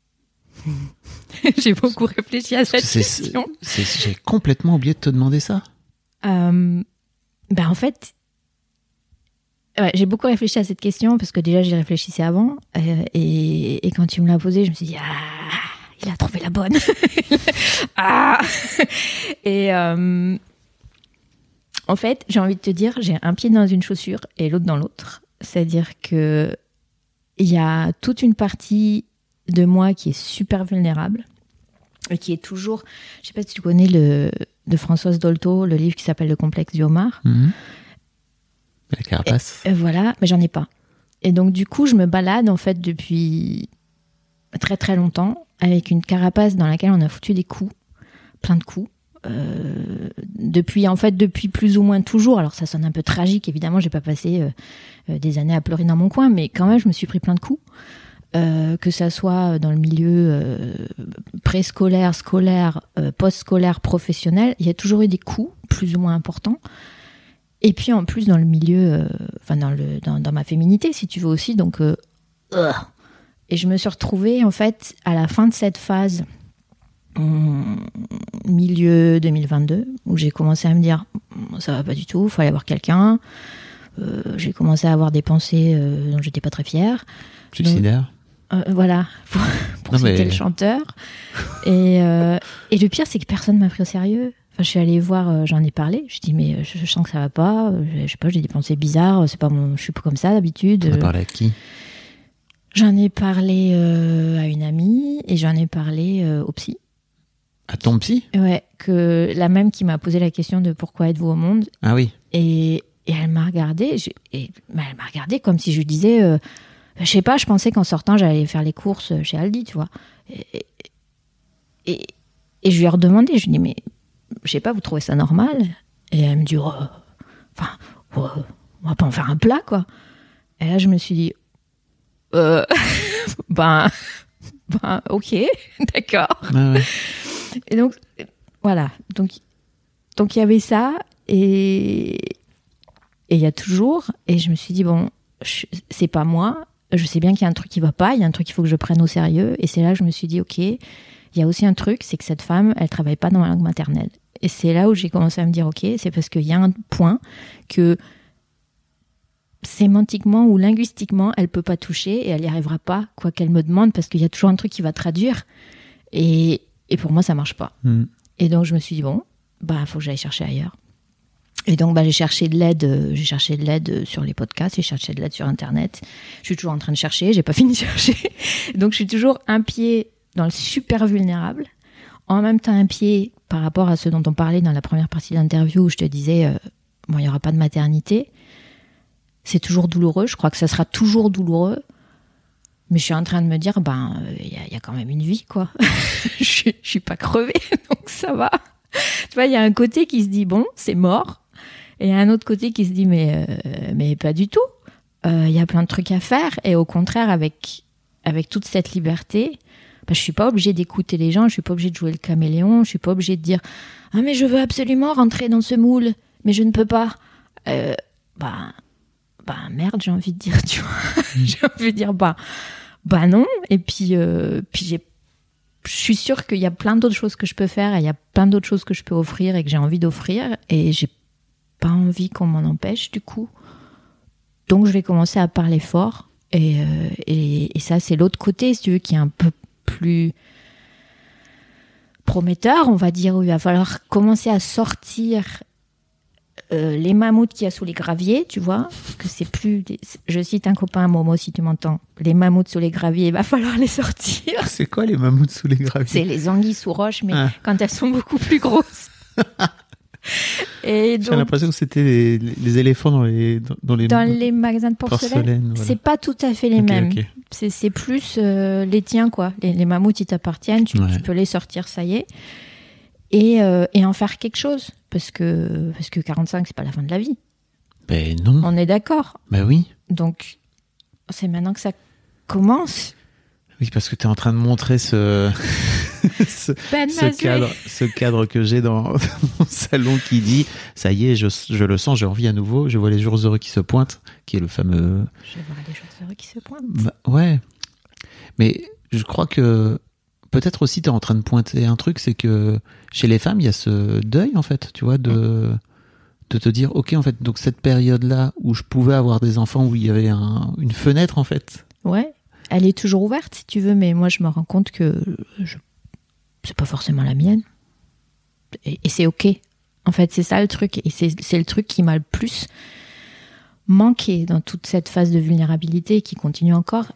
Speaker 2: J'ai beaucoup réfléchi à cette question.
Speaker 4: J'ai complètement oublié de te demander ça.
Speaker 2: En fait, ouais, j'ai beaucoup réfléchi à cette question parce que déjà j'y réfléchissais avant et quand tu me l'as posée, je me suis dit il a trouvé la bonne. Et en fait, j'ai envie de te dire, j'ai un pied dans une chaussure et l'autre dans l'autre. C'est-à-dire que il y a toute une partie de moi qui est super vulnérable et qui est toujours, je sais pas si tu connais de Françoise Dolto, le livre qui s'appelle Le complexe du homard.
Speaker 4: La carapace.
Speaker 2: Voilà, mais j'en ai pas. Et donc du coup, je me balade en fait depuis très très longtemps avec une carapace dans laquelle on a foutu des coups, plein de coups. Depuis plus ou moins toujours. Alors ça sonne un peu tragique, évidemment, j'ai pas passé des années à pleurer dans mon coin, mais quand même, je me suis pris plein de coups. Que ça soit dans le milieu préscolaire, scolaire, post-scolaire, professionnel, il y a toujours eu des coups plus ou moins importants. Et puis en plus dans le milieu, dans ma féminité, si tu veux aussi. Donc, et je me suis retrouvée en fait à la fin de cette phase, milieu 2022, où j'ai commencé à me dire ça va pas du tout, il faut aller voir quelqu'un. J'ai commencé à avoir des pensées dont j'étais pas très fière.
Speaker 4: Suicidaire.
Speaker 2: Voilà, pour citer le chanteur. Et le pire, c'est que personne m'a pris au sérieux. Enfin, je suis allée voir, j'en ai parlé. Je dis mais je sens que ça va pas. Je sais pas, j'ai des pensées bizarres. C'est pas je suis pas comme ça d'habitude.
Speaker 4: T'en as parlé à qui ?
Speaker 2: J'en ai parlé à une amie et j'en ai parlé au psy.
Speaker 4: À ton psy ?
Speaker 2: Ouais, que la même qui m'a posé la question de pourquoi êtes-vous au monde.
Speaker 4: Ah oui.
Speaker 2: Et elle m'a regardée. Elle m'a regardée comme si je lui disais. Je sais pas, je pensais qu'en sortant, j'allais faire les courses chez Aldi, tu vois. Et je lui ai redemandé, je lui ai dit, mais je sais pas, vous trouvez ça normal ? Et elle me dit, on va pas en faire un plat, quoi. Et là, je me suis dit, ok, d'accord.
Speaker 4: Ah ouais.
Speaker 2: Et donc, voilà. Donc il y avait ça, et il y a toujours, et je me suis dit, bon, c'est pas moi. Je sais bien qu'il y a un truc qui va pas, il y a un truc qu'il faut que je prenne au sérieux. Et c'est là que je me suis dit, ok, il y a aussi un truc, c'est que cette femme, elle travaille pas dans la langue maternelle. Et c'est là où j'ai commencé à me dire, ok, c'est parce qu'il y a un point que sémantiquement ou linguistiquement, elle peut pas toucher et elle y arrivera pas, quoi qu'elle me demande, parce qu'il y a toujours un truc qui va traduire. Et pour moi, ça marche pas. Et donc, je me suis dit, bon, faut que j'aille chercher ailleurs. Et donc, j'ai cherché de l'aide sur les podcasts, j'ai cherché de l'aide sur Internet. Je suis toujours en train de chercher, j'ai pas fini de chercher. Donc, je suis toujours un pied dans le super vulnérable, en même temps un pied par rapport à ce dont on parlait dans la première partie de l'interview où je te disais, il n'y aura pas de maternité. C'est toujours douloureux, je crois que ça sera toujours douloureux. Mais je suis en train de me dire, y a quand même une vie, quoi. je suis pas crevée, donc ça va. Tu vois, il y a un côté qui se dit, bon, c'est mort. Et il y a un autre côté qui se dit, mais pas du tout. Il y a plein de trucs à faire. Et au contraire, avec toute cette liberté, je suis pas obligée d'écouter les gens, je suis pas obligée de jouer le caméléon, je suis pas obligée de dire « Ah mais je veux absolument rentrer dans ce moule, mais je ne peux pas. » Merde, j'ai envie de dire, tu vois. J'ai envie de dire non. Et puis je suis sûre qu'il y a plein d'autres choses que je peux faire, et il y a plein d'autres choses que je peux offrir et que j'ai envie d'offrir, et j'ai pas envie qu'on m'en empêche, du coup. Donc je vais commencer à parler fort, et ça, c'est l'autre côté, si tu veux, qui est un peu plus prometteur, on va dire, où il va falloir commencer à sortir les mammouths qu'il y a sous les graviers, tu vois, que c'est plus je cite un copain, Momo, si tu m'entends, les mammouths sous les graviers, il va falloir les sortir.
Speaker 4: C'est quoi les mammouths sous les graviers?
Speaker 2: C'est les anguilles sous roche, mais quand elles sont beaucoup plus grosses. Et donc,
Speaker 4: j'ai l'impression que c'était les éléphants dans les
Speaker 2: magasins de porcelaine. Voilà. C'est pas tout à fait les mêmes. Okay. C'est plus les tiens, quoi. Les mammouths, ils t'appartiennent, tu peux les sortir, ça y est. Et en faire quelque chose. Parce que 45, c'est pas la fin de la vie.
Speaker 4: Ben non.
Speaker 2: On est d'accord.
Speaker 4: Ben oui.
Speaker 2: Donc, c'est maintenant que ça commence.
Speaker 4: Oui, parce que tu es en train de montrer ce cadre que j'ai dans mon salon qui dit « Ça y est, je le sens, j'ai envie à nouveau, je vois les jours heureux qui se pointent », qui est le fameux...
Speaker 2: Je vois les jours heureux qui se pointent.
Speaker 4: Ouais. Mais je crois que peut-être aussi tu es en train de pointer un truc, c'est que chez les femmes, il y a ce deuil, en fait, tu vois, de te dire « Ok, en fait, donc cette période-là où je pouvais avoir des enfants, où il y avait une fenêtre, en fait. »
Speaker 2: Ouais. Elle est toujours ouverte, si tu veux, mais moi, je me rends compte que c'est pas forcément la mienne. Et c'est OK. En fait, c'est ça le truc. Et c'est le truc qui m'a le plus manqué dans toute cette phase de vulnérabilité qui continue encore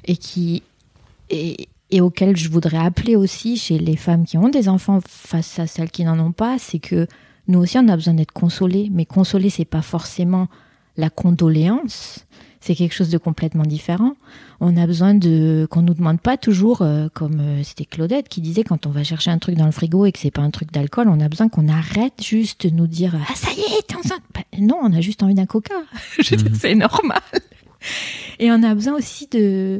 Speaker 2: et auquel je voudrais appeler aussi chez les femmes qui ont des enfants face à celles qui n'en ont pas. C'est que nous aussi, on a besoin d'être consolés. Mais consoler, c'est pas forcément la condoléance. C'est quelque chose de complètement différent. On a besoin qu'on nous demande pas toujours, comme c'était Claudette qui disait, quand on va chercher un truc dans le frigo et que c'est pas un truc d'alcool, on a besoin qu'on arrête juste de nous dire « Ah, ça y est, t'es enceinte !» Non, on a juste envie d'un coca. Je veux dire, c'est normal. Et on a besoin aussi de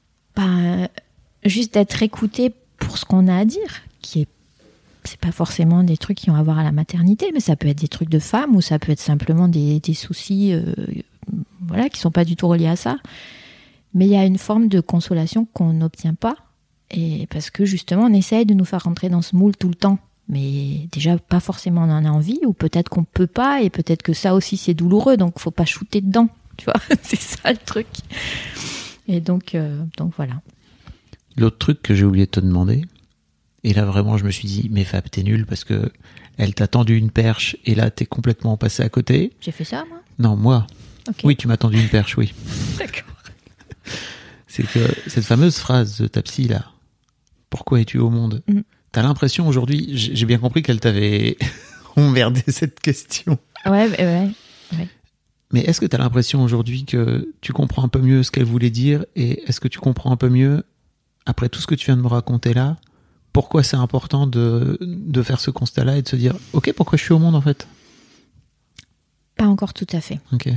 Speaker 2: juste d'être écouté pour ce qu'on a à dire, c'est pas forcément des trucs qui ont à voir à la maternité, mais ça peut être des trucs de femme ou ça peut être simplement des soucis qui sont pas du tout reliés à ça. Mais il y a une forme de consolation qu'on n'obtient pas, et parce que justement on essaye de nous faire rentrer dans ce moule tout le temps, mais déjà pas forcément on en a envie, ou peut-être qu'on peut pas, et peut-être que ça aussi c'est douloureux, donc faut pas shooter dedans, tu vois. C'est ça le truc. Et donc voilà.
Speaker 4: L'autre truc que j'ai oublié de te demander, et là vraiment je me suis dit mais Fab, t'es nulle parce que elle t'a tendu une perche et là t'es complètement passé à côté.
Speaker 2: J'ai fait ça, moi?
Speaker 4: Non, moi. Okay. Oui, tu m'as tendu une perche, oui.
Speaker 2: D'accord.
Speaker 4: C'est que cette fameuse phrase de ta psy là, pourquoi es-tu au monde? T'as l'impression aujourd'hui, j'ai bien compris qu'elle t'avait emmerdé cette question.
Speaker 2: Ouais.
Speaker 4: Mais est-ce que t'as l'impression aujourd'hui que tu comprends un peu mieux ce qu'elle voulait dire, et est-ce que tu comprends un peu mieux, après tout ce que tu viens de me raconter là, pourquoi c'est important de faire ce constat-là et de se dire ok, pourquoi je suis au monde en fait?
Speaker 2: Pas encore tout à fait.
Speaker 4: Ok.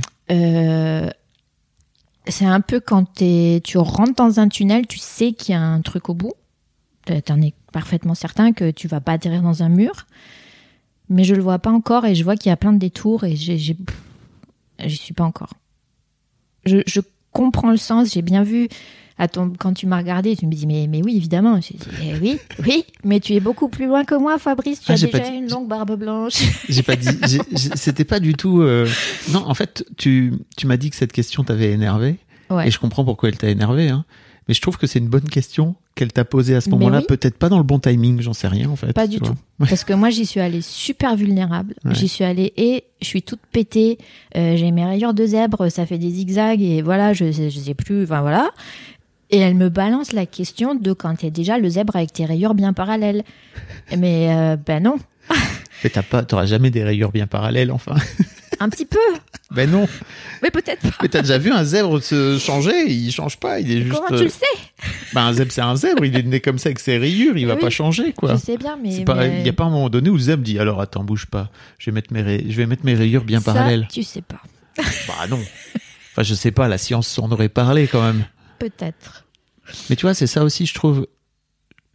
Speaker 2: C'est un peu quand tu rentres dans un tunnel, tu sais qu'il y a un truc au bout. T'en es parfaitement certain que tu vas pas atterrir dans un mur. Mais je le vois pas encore, et je vois qu'il y a plein de détours, et j'y suis pas encore. Je comprends le sens, j'ai bien vu. Quand tu m'as regardé, tu me dis mais oui, évidemment. J'ai dit oui, mais tu es beaucoup plus loin que moi, Fabrice. Tu as déjà une longue barbe blanche.
Speaker 4: J'ai pas dit. C'était pas du tout. Non, en fait, tu m'as dit que cette question t'avait énervé, et je comprends pourquoi elle t'a énervé. Hein. Mais je trouve que c'est une bonne question qu'elle t'a posée à ce moment-là. Oui. Peut-être pas dans le bon timing, j'en sais rien en fait.
Speaker 2: Pas du tout. Parce que moi, j'y suis allée super vulnérable. Ouais. J'y suis allée et je suis toute pétée. J'ai mes rayures de zèbre, ça fait des zigzags et voilà, je sais plus. Enfin voilà. Et elle me balance la question de quand t'es déjà le zèbre avec tes rayures bien parallèles. Mais non.
Speaker 4: Mais t'auras jamais des rayures bien parallèles, enfin.
Speaker 2: Un petit peu.
Speaker 4: Ben non.
Speaker 2: Mais peut-être pas.
Speaker 4: Mais t'as déjà vu un zèbre se changer? Il change pas, il est juste...
Speaker 2: Comment tu le sais?
Speaker 4: Un zèbre, c'est un zèbre, il est né comme ça avec ses rayures, il va pas changer, quoi.
Speaker 2: Je sais bien, mais...
Speaker 4: Il y a pas un moment donné où le zèbre dit, alors attends, bouge pas, je vais mettre mes rayures bien parallèles.
Speaker 2: Tu sais pas.
Speaker 4: Bah non. Enfin, je sais pas, la science s'en aurait parlé quand même.
Speaker 2: Peut-être.
Speaker 4: Mais tu vois, c'est ça aussi, je trouve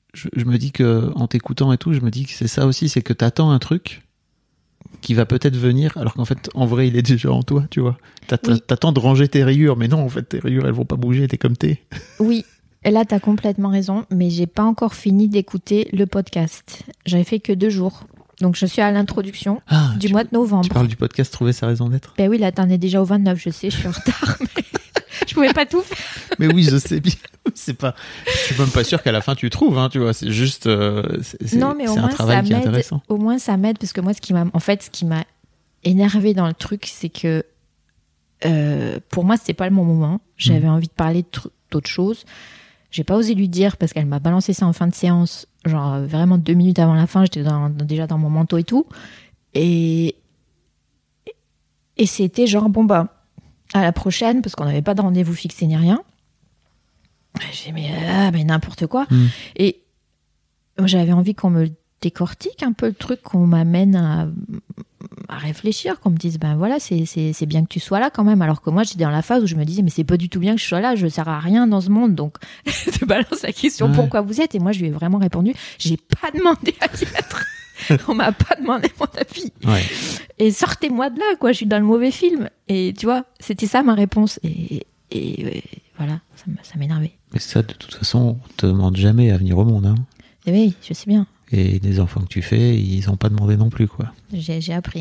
Speaker 4: je me dis que en t'écoutant et tout, je me dis que c'est ça aussi, c'est que t'attends un truc qui va peut-être venir, alors qu'en fait, en vrai, il est déjà en toi, tu vois. T'attends de ranger tes rayures, mais non, en fait, tes rayures, elles vont pas bouger, t'es comme t'es.
Speaker 2: Oui, et là, t'as complètement raison, mais j'ai pas encore fini d'écouter le podcast. J'avais fait que 2 jours. Donc, je suis à l'introduction du mois de novembre.
Speaker 4: Tu parles du podcast Trouver sa raison d'être?
Speaker 2: Ben oui, là, t'en es déjà au 29, je sais, je suis en retard, mais je pouvais pas tout faire.
Speaker 4: Mais oui, je sais bien. Je suis même pas sûr qu'à la fin tu trouves, hein, tu vois. C'est juste,
Speaker 2: non, mais
Speaker 4: c'est un travail qui est intéressant.
Speaker 2: Au moins, ça m'aide parce que moi, ce qui m'a énervé dans le truc, c'est que pour moi, c'était pas le bon moment. J'avais envie de parler d'autre chose. J'ai pas osé lui dire parce qu'elle m'a balancé ça en fin de séance, genre vraiment 2 minutes avant la fin. J'étais déjà dans mon manteau et tout, et c'était genre bon bah à la prochaine parce qu'on n'avait pas de rendez-vous fixé ni rien. J'ai dit mais n'importe quoi. Et j'avais envie qu'on me décortique un peu le truc, qu'on m'amène à réfléchir, qu'on me dise ben voilà, c'est bien que tu sois là quand même, alors que moi j'étais dans la phase où je me disais mais c'est pas du tout bien que je sois là, je sers à rien dans ce monde, donc je balance la question pourquoi vous êtes, et moi je lui ai vraiment répondu j'ai pas demandé à y être. On m'a pas demandé mon avis. Et sortez-moi de là, quoi, je suis dans le mauvais film. Et tu vois, c'était ça ma réponse. Et voilà, ça m'énervait.
Speaker 4: Mais ça, de toute façon, on te demande jamais à venir au monde, hein.
Speaker 2: Et oui, je sais bien.
Speaker 4: Et les enfants que tu fais, ils ont pas demandé non plus, quoi.
Speaker 2: J'ai appris.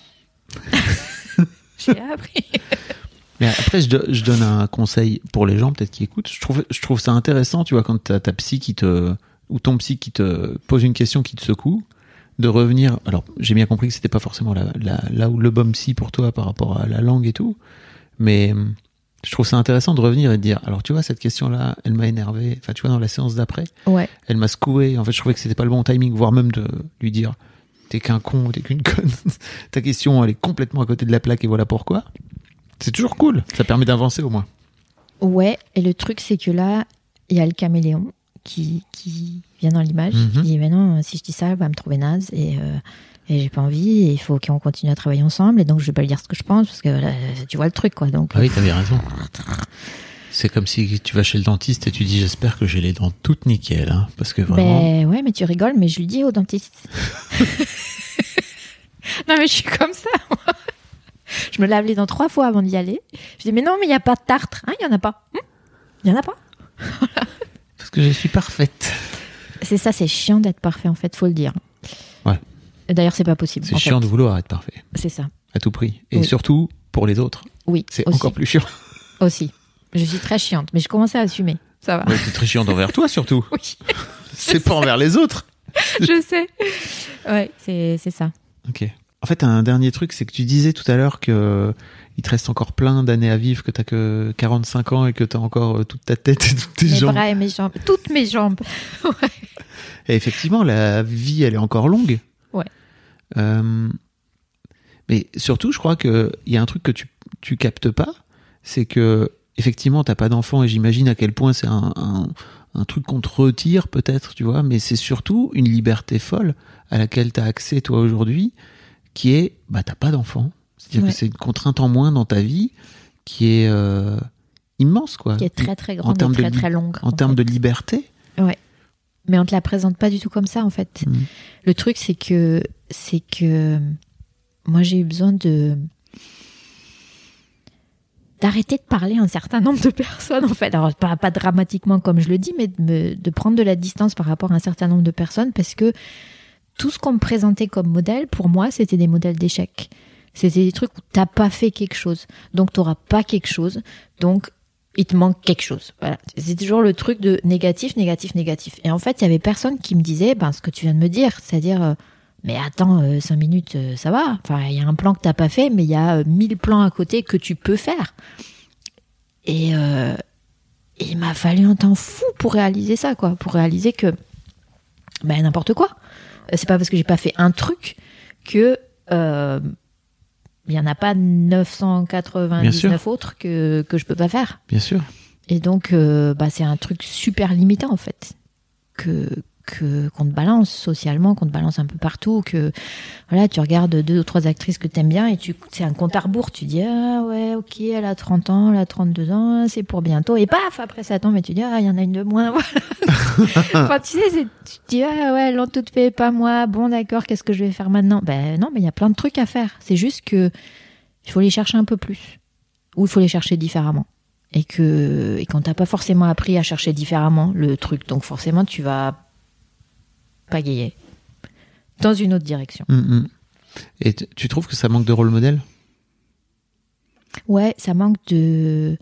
Speaker 2: J'ai appris.
Speaker 4: Mais après, je donne un conseil pour les gens, peut-être qui écoutent. Je trouve ça intéressant, tu vois, quand t'as ta psy ou ton psy qui te pose une question qui te secoue, de revenir. Alors, j'ai bien compris que c'était pas forcément là où le bon psy pour toi par rapport à la langue et tout, mais je trouve ça intéressant de revenir et de dire, alors tu vois, cette question-là, elle m'a énervé. Enfin, tu vois, dans la séance d'après, elle m'a secoué. En fait, je trouvais que c'était pas le bon timing, voire même de lui dire, t'es qu'un con, t'es qu'une conne. Ta question, elle est complètement à côté de la plaque et voilà pourquoi. C'est toujours cool. Ça permet d'avancer au moins. Ouais,
Speaker 2: et le truc, c'est que là, il y a le caméléon qui vient dans l'image, qui dit, mais non, si je dis ça, elle va me trouver naze et j'ai pas envie, et il faut qu'on continue à travailler ensemble, et donc je vais pas lui dire ce que je pense parce que là, tu vois le truc, quoi. Donc
Speaker 4: oui, t'avais raison. C'est comme si tu vas chez le dentiste et tu dis j'espère que j'ai les dents toutes nickel, hein, parce que vraiment.
Speaker 2: Ben ouais, mais tu rigoles, mais je lui dis au dentiste. Non mais je suis comme ça, moi. Je me lave les dents 3 fois avant d'y aller. Je dis mais non, mais il y a pas de tartre, hein, il y en a pas. Il y en a pas.
Speaker 4: Parce que je suis parfaite.
Speaker 2: C'est ça, c'est chiant d'être parfait, en fait, faut le dire.
Speaker 4: Ouais.
Speaker 2: D'ailleurs, c'est pas possible.
Speaker 4: C'est chiant de vouloir être parfait.
Speaker 2: C'est ça.
Speaker 4: À tout prix. Et surtout, pour les autres.
Speaker 2: Oui.
Speaker 4: C'est
Speaker 2: aussi.
Speaker 4: Encore plus chiant.
Speaker 2: Aussi. Je suis très chiante, mais je commence à assumer. Ça va.
Speaker 4: Ouais, t'es très chiante envers toi, surtout.
Speaker 2: Oui.
Speaker 4: C'est pas envers les autres.
Speaker 2: Je sais. Ouais, c'est ça.
Speaker 4: Ok. En fait, un dernier truc, c'est que tu disais tout à l'heure que il te reste encore plein d'années à vivre, que t'as que 45 ans et que t'as encore toute ta tête et toutes tes jambes.
Speaker 2: Mes bras et mes jambes. Toutes mes jambes. Ouais.
Speaker 4: Et effectivement, la vie, elle est encore longue.
Speaker 2: Ouais.
Speaker 4: Mais surtout, je crois qu'il y a un truc que tu captes pas, c'est que effectivement, t'as pas d'enfant, et j'imagine à quel point c'est un truc qu'on te retire peut-être, tu vois, mais c'est surtout une liberté folle à laquelle t'as accès toi aujourd'hui, qui est, bah t'as pas d'enfant. C'est-à-dire que c'est une contrainte en moins dans ta vie qui est immense, quoi.
Speaker 2: Qui est très très grande et très très longue.
Speaker 4: En termes de liberté.
Speaker 2: Ouais. Mais on te la présente pas du tout comme ça, en fait. Le truc, c'est que moi, j'ai eu besoin d'arrêter de parler à un certain nombre de personnes, en fait. Alors, pas dramatiquement comme je le dis, mais de prendre de la distance par rapport à un certain nombre de personnes, parce que tout ce qu'on me présentait comme modèle, pour moi, c'était des modèles d'échec. C'était des trucs où t'as pas fait quelque chose, donc t'auras pas quelque chose, donc il te manque quelque chose. Voilà. C'est toujours le truc de négatif, négatif, négatif. Et en fait, il y avait personne qui me disait ce que tu viens de me dire, c'est-à-dire mais attends, 5 minutes, ça va. Enfin, il y a un plan que t'as pas fait, mais il y a 1000 plans à côté que tu peux faire. Et il m'a fallu un temps fou pour réaliser ça, quoi. Pour réaliser que n'importe quoi. C'est pas parce que j'ai pas fait un truc que il y en a pas 999 autres que je peux pas faire.
Speaker 4: Bien sûr.
Speaker 2: Et donc c'est un truc super limitant, en fait, que qu'on te balance socialement, qu'on te balance un peu partout, que voilà, tu regardes 2 ou 3 actrices que t'aimes bien et c'est un compte à rebours. Tu dis ah ouais, ok, elle a 30 ans, elle a 32 ans, c'est pour bientôt. Et paf, après ça tombe et tu dis ah, il y en a une de moins. Voilà. Enfin, tu sais, tu te dis ah ouais, elles l'ont toutes fait, pas moi. Bon d'accord, qu'est-ce que je vais faire maintenant? Ben non, mais il y a plein de trucs à faire. C'est juste que il faut les chercher un peu plus, ou il faut les chercher différemment. Et qu'on t'a pas forcément appris à chercher différemment le truc, donc forcément tu vas pagayer dans une autre direction.
Speaker 4: Et tu trouves que ça manque de rôle modèle?
Speaker 2: Ouais, ça manque de...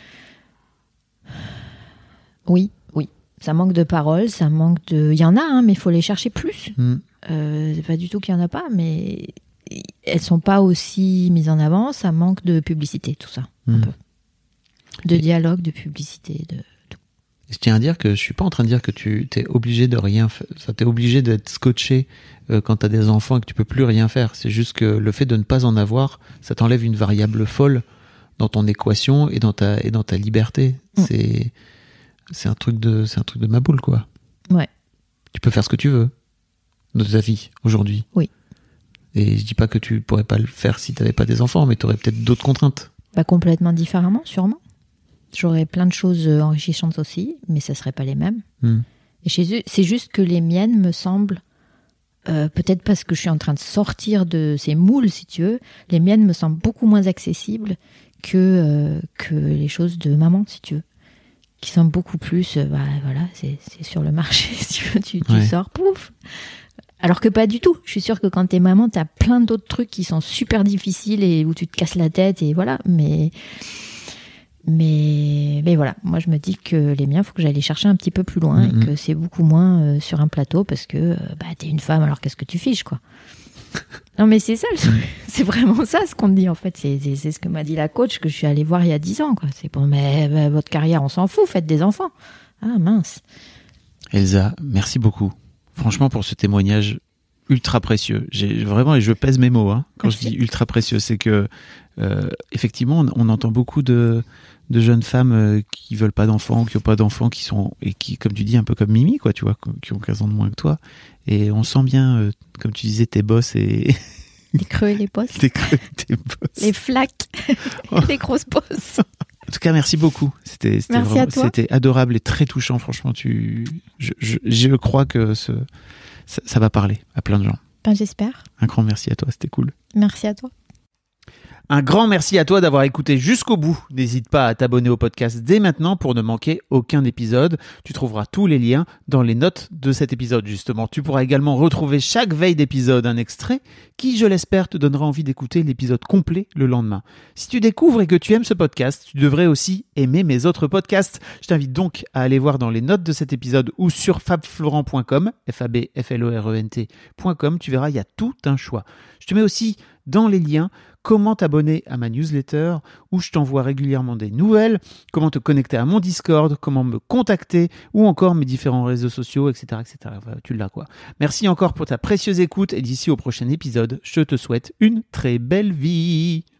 Speaker 2: Oui, ça manque de paroles, ça manque de... Il y en a, hein, mais il faut les chercher plus. C'est pas du tout qu'il y en a pas, mais elles sont pas aussi mises en avant, ça manque de publicité, tout ça, un peu. De dialogue, de publicité, de...
Speaker 4: Je tiens à dire que je suis pas en train de dire que tu t'es obligé de rien faire. T'es obligé d'être scotché quand t'as des enfants et que tu peux plus rien faire. C'est juste que le fait de ne pas en avoir, ça t'enlève une variable folle dans ton équation et dans ta liberté. C'est un truc de maboule, quoi.
Speaker 2: Ouais.
Speaker 4: Tu peux faire ce que tu veux de ta vie aujourd'hui.
Speaker 2: Oui.
Speaker 4: Et je dis pas que tu pourrais pas le faire si t'avais pas des enfants, mais t'aurais peut-être d'autres contraintes.
Speaker 2: Pas complètement différemment, sûrement. J'aurais plein de choses enrichissantes aussi, mais ça serait pas les mêmes. Et chez eux, c'est juste que les miennes me semblent, peut-être parce que je suis en train de sortir de ces moules, si tu veux, les miennes me semblent beaucoup moins accessibles que les choses de maman, si tu veux, qui sont beaucoup plus, voilà, c'est sur le marché, si tu veux, tu sors, pouf. Alors que pas du tout. Je suis sûre que quand t'es maman, t'as plein d'autres trucs qui sont super difficiles et où tu te casses la tête et voilà, mais voilà, moi je me dis que les miens, faut que j'aille les chercher un petit peu plus loin et que c'est beaucoup moins sur un plateau parce que t'es une femme, alors qu'est-ce que tu fiches, quoi. Non mais c'est ça, c'est vraiment ça ce qu'on te dit en fait, c'est ce que m'a dit la coach que je suis allée voir il y a 10 ans, quoi. C'est bon, mais votre carrière on s'en fout, faites des enfants. Ah mince.
Speaker 4: Elsa, merci beaucoup. Franchement pour ce témoignage ultra précieux. Vraiment, et je pèse mes mots quand je dis ultra précieux, c'est que effectivement on entend beaucoup de jeunes femmes qui veulent pas d'enfants, qui ont pas d'enfants, qui comme tu dis un peu comme Mimi, quoi, tu vois, qui ont 15 ans de moins que toi, et on sent bien comme tu disais tes bosses et
Speaker 2: les creux et les bosses,
Speaker 4: tes bosses,
Speaker 2: les flaques, les grosses bosses.
Speaker 4: En tout cas, merci beaucoup. C'était adorable et très touchant, franchement. Je crois que ça va parler à plein de gens.
Speaker 2: J'espère.
Speaker 4: Un grand merci à toi, c'était cool.
Speaker 2: Merci à toi.
Speaker 4: Un grand merci à toi d'avoir écouté jusqu'au bout. N'hésite pas à t'abonner au podcast dès maintenant pour ne manquer aucun épisode. Tu trouveras tous les liens dans les notes de cet épisode, justement. Tu pourras également retrouver chaque veille d'épisode un extrait qui, je l'espère, te donnera envie d'écouter l'épisode complet le lendemain. Si tu découvres et que tu aimes ce podcast, tu devrais aussi aimer mes autres podcasts. Je t'invite donc à aller voir dans les notes de cet épisode ou sur fabflorent.com, fabflorent.com. Tu verras, il y a tout un choix. Je te mets aussi dans les liens comment t'abonner à ma newsletter où je t'envoie régulièrement des nouvelles, comment te connecter à mon Discord, comment me contacter ou encore mes différents réseaux sociaux, etc. etc. Voilà, tu l'as, quoi. Merci encore pour ta précieuse écoute et d'ici au prochain épisode, je te souhaite une très belle vie.